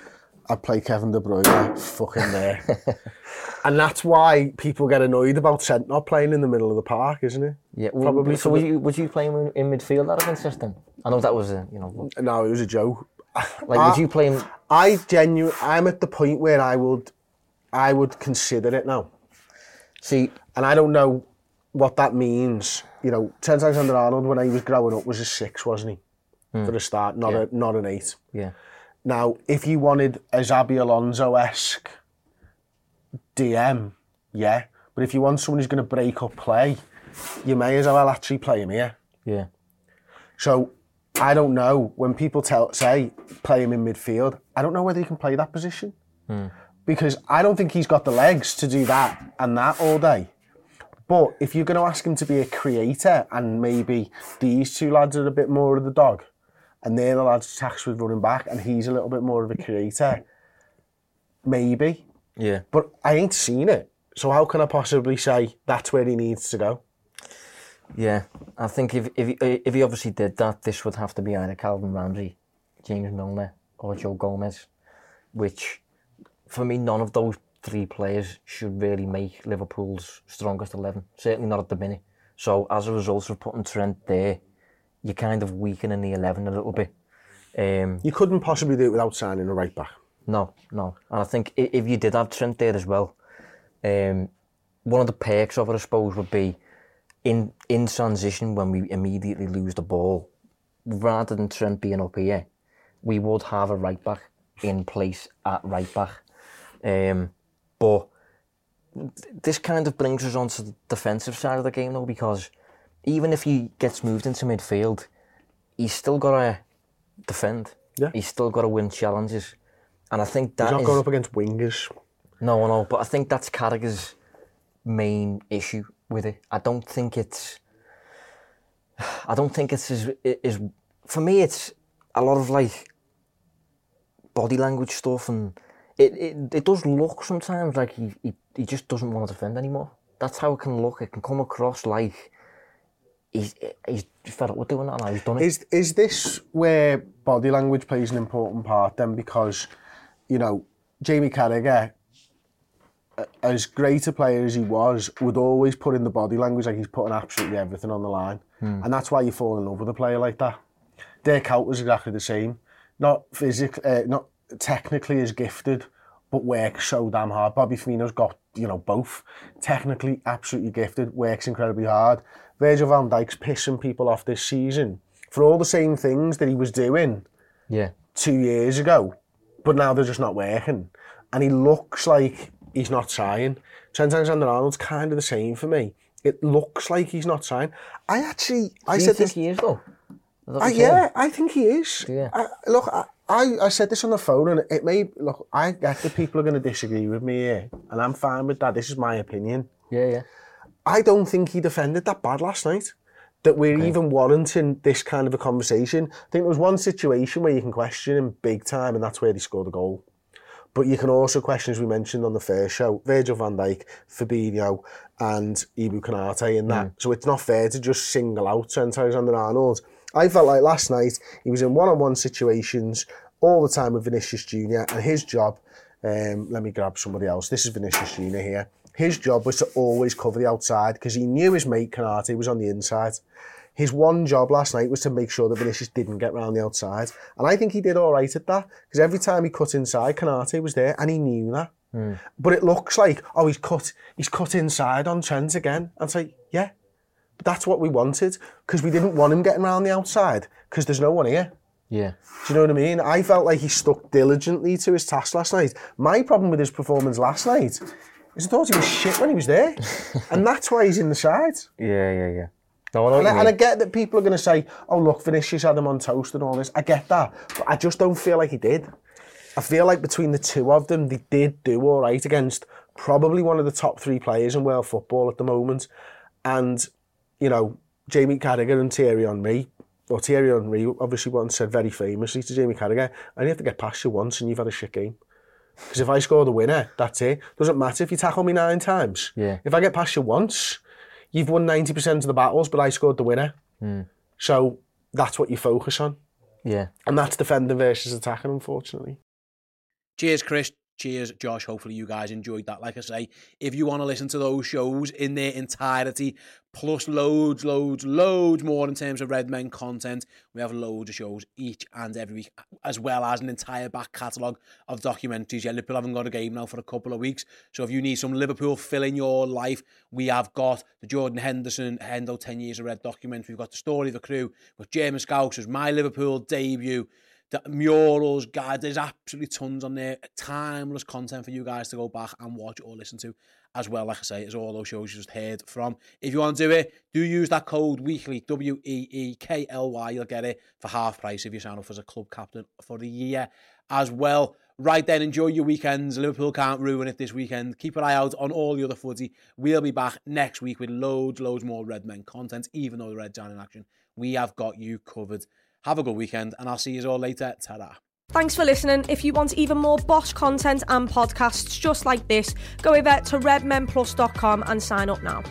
I'd play Kevin De Bruyne fucking there. And that's why people get annoyed about Trent not playing in the middle of the park, isn't it? Yeah, well, probably. So would you, would you play him in, in midfield out of consistent? I know that was a, you know. No, it was a joke. Like, I, would you play him? I genuinely, I'm at the point where I would, I would consider it now. See, and I don't know what that means. You know, Trent Alexander-Arnold, when he was growing up, was a six, wasn't he? Mm. For a start, not yeah. a not an eight. Yeah. Now, if you wanted a Xabi Alonso-esque D M, yeah. But if you want someone who's going to break up play, you may as well actually play him here. Yeah. So, I don't know. When people tell say, play him in midfield, I don't know whether he can play that position. Mm. Because I don't think he's got the legs to do that and that all day. But if you're going to ask him to be a creator, and maybe these two lads are a bit more of the dog, and they're the lads tasked with running back, and he's a little bit more of a creator, maybe. Yeah. But I ain't seen it. So how can I possibly say that's where he needs to go? Yeah. I think if if, if he obviously did that, this would have to be either Calvin Ramsey, James Milner, or Joe Gomez, which, for me, none of those three players should really make Liverpool's strongest eleven. Certainly not at the minute. So as a result of putting Trent there, you're kind of weakening the eleven a little bit. Um, you couldn't possibly do it without signing a right back. No, no. And I think if you did have Trent there as well, um, one of the perks of it, I suppose, would be in, in transition when we immediately lose the ball, rather than Trent being up here, we would have a right back in place at right back. Um, but this kind of brings us on to the defensive side of the game, though, because even if he gets moved into midfield, he's still got to defend. Yeah. He's still got to win challenges. And I think that He's not is... going up against wingers. No, no, but I think that's Carragher's main issue with it. I don't think it's... I don't think it's as... Is, for me, it's a lot of, like, body language stuff, and it, it, it does look sometimes like he, he, he just doesn't want to defend anymore. That's how it can look. It can come across like he's, he's fed up with doing that now, he's done it. Is, is this where body language plays an important part then? Because, you know, Jamie Carragher, as great a player as he was, would always put in the body language like he's putting absolutely everything on the line. Hmm. And that's why you fall in love with a player like that. Dirk Kuyt was exactly the same. Not physically, uh, not technically as gifted, but works so damn hard. Bobby Firmino's got, you know, both. Technically, absolutely gifted, works incredibly hard. Virgil van Dijk's pissing people off this season for all the same things that he was doing yeah. two years ago, but now they're just not working. And he looks like he's not trying. Trent Alexander-Arnold's kind of the same for me. It looks like he's not trying. I actually... Do I you said think this, he is, though? I, yeah, I think he is. Yeah. I, look, I, I, I said this on the phone, and it may... Look, I get that people are going to disagree with me here, and I'm fine with that. This is my opinion. Yeah, yeah. I don't think he defended that bad last night, that we're okay. even warranting this kind of a conversation. I think there was one situation where you can question him big time, and that's where he scored a goal. But you can also question, as we mentioned on the first show, Virgil van Dijk, Fabinho and Ibou Konate in that. Mm. So it's not fair to just single out Trent Alexander-Arnold. I felt like last night he was in one-on-one situations all the time with Vinicius Junior and his job, um, let me grab somebody else, this is Vinicius Junior here, his job was to always cover the outside because he knew his mate Konate was on the inside. His one job last night was to make sure that Vinicius didn't get round the outside. And I think he did all right at that, because every time he cut inside, Konate was there, and he knew that. Mm. But it looks like, oh, he's cut he's cut inside on Trent again. And it's like, yeah, but that's what we wanted, because we didn't want him getting round the outside, because there's no one here. Yeah. Do you know what I mean? I felt like he stuck diligently to his task last night. My problem with his performance last night is I thought he was shit when he was there. And that's why he's in the side. Yeah, yeah, yeah. No, I know and, what I, you and I mean. get that people are going to say, oh, look, Vinicius had him on toast and all this. I get that. But I just don't feel like he did. I feel like between the two of them, they did do all right against probably one of the top three players in world football at the moment. And, you know, Jamie Carragher and Thierry Henry, or Thierry Henry obviously once said very famously to Jamie Carragher, I only have to get past you once and you've had a shit game. Because if I score the winner, that's it. Doesn't matter if you tackle me nine times. Yeah. If I get past you once, you've won ninety percent of the battles, but I scored the winner. Mm. So that's what you focus on. Yeah. And that's defending versus attacking, unfortunately. Cheers, Chris. Cheers, Josh. Hopefully you guys enjoyed that. Like I say, if you want to listen to those shows in their entirety, plus loads, loads, loads more in terms of Red Men content, we have loads of shows each and every week, as well as an entire back catalogue of documentaries. Yeah, Liverpool haven't got a game now for a couple of weeks, so if you need some Liverpool fill in your life, we have got the Jordan Henderson Hendo ten Years of Red documentary. We've got the story of the crew with German Scousers, my Liverpool debut, the murals, guys, there's absolutely tons on there. Timeless content for you guys to go back and watch or listen to as well. Like I say, it's all those shows you just heard from. If you want to do it, do use that code weekly, W E E K L Y. You'll get it for half price if you sign up as a club captain for the year as well. Right then, enjoy your weekends. Liverpool can't ruin it this weekend. Keep an eye out on all the other footy. We'll be back next week with loads, loads more Red Men content, even though the Reds aren't in action. We have got you covered. Have a good weekend, and I'll see you all later. Ta-da. Thanks for listening. If you want even more Bosch content and podcasts just like this, go over to red men plus dot com and sign up now.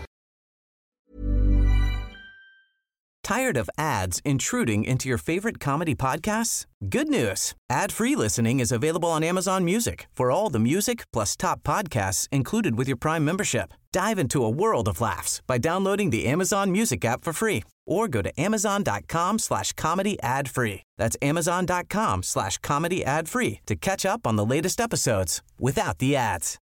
Tired of ads intruding into your favorite comedy podcasts? Good news. Ad-free listening is available on Amazon Music for all the music plus top podcasts included with your Prime membership. Dive into a world of laughs by downloading the Amazon Music app for free or go to amazon.com slash comedy ad free. That's amazon.com slash comedy ad free to catch up on the latest episodes without the ads.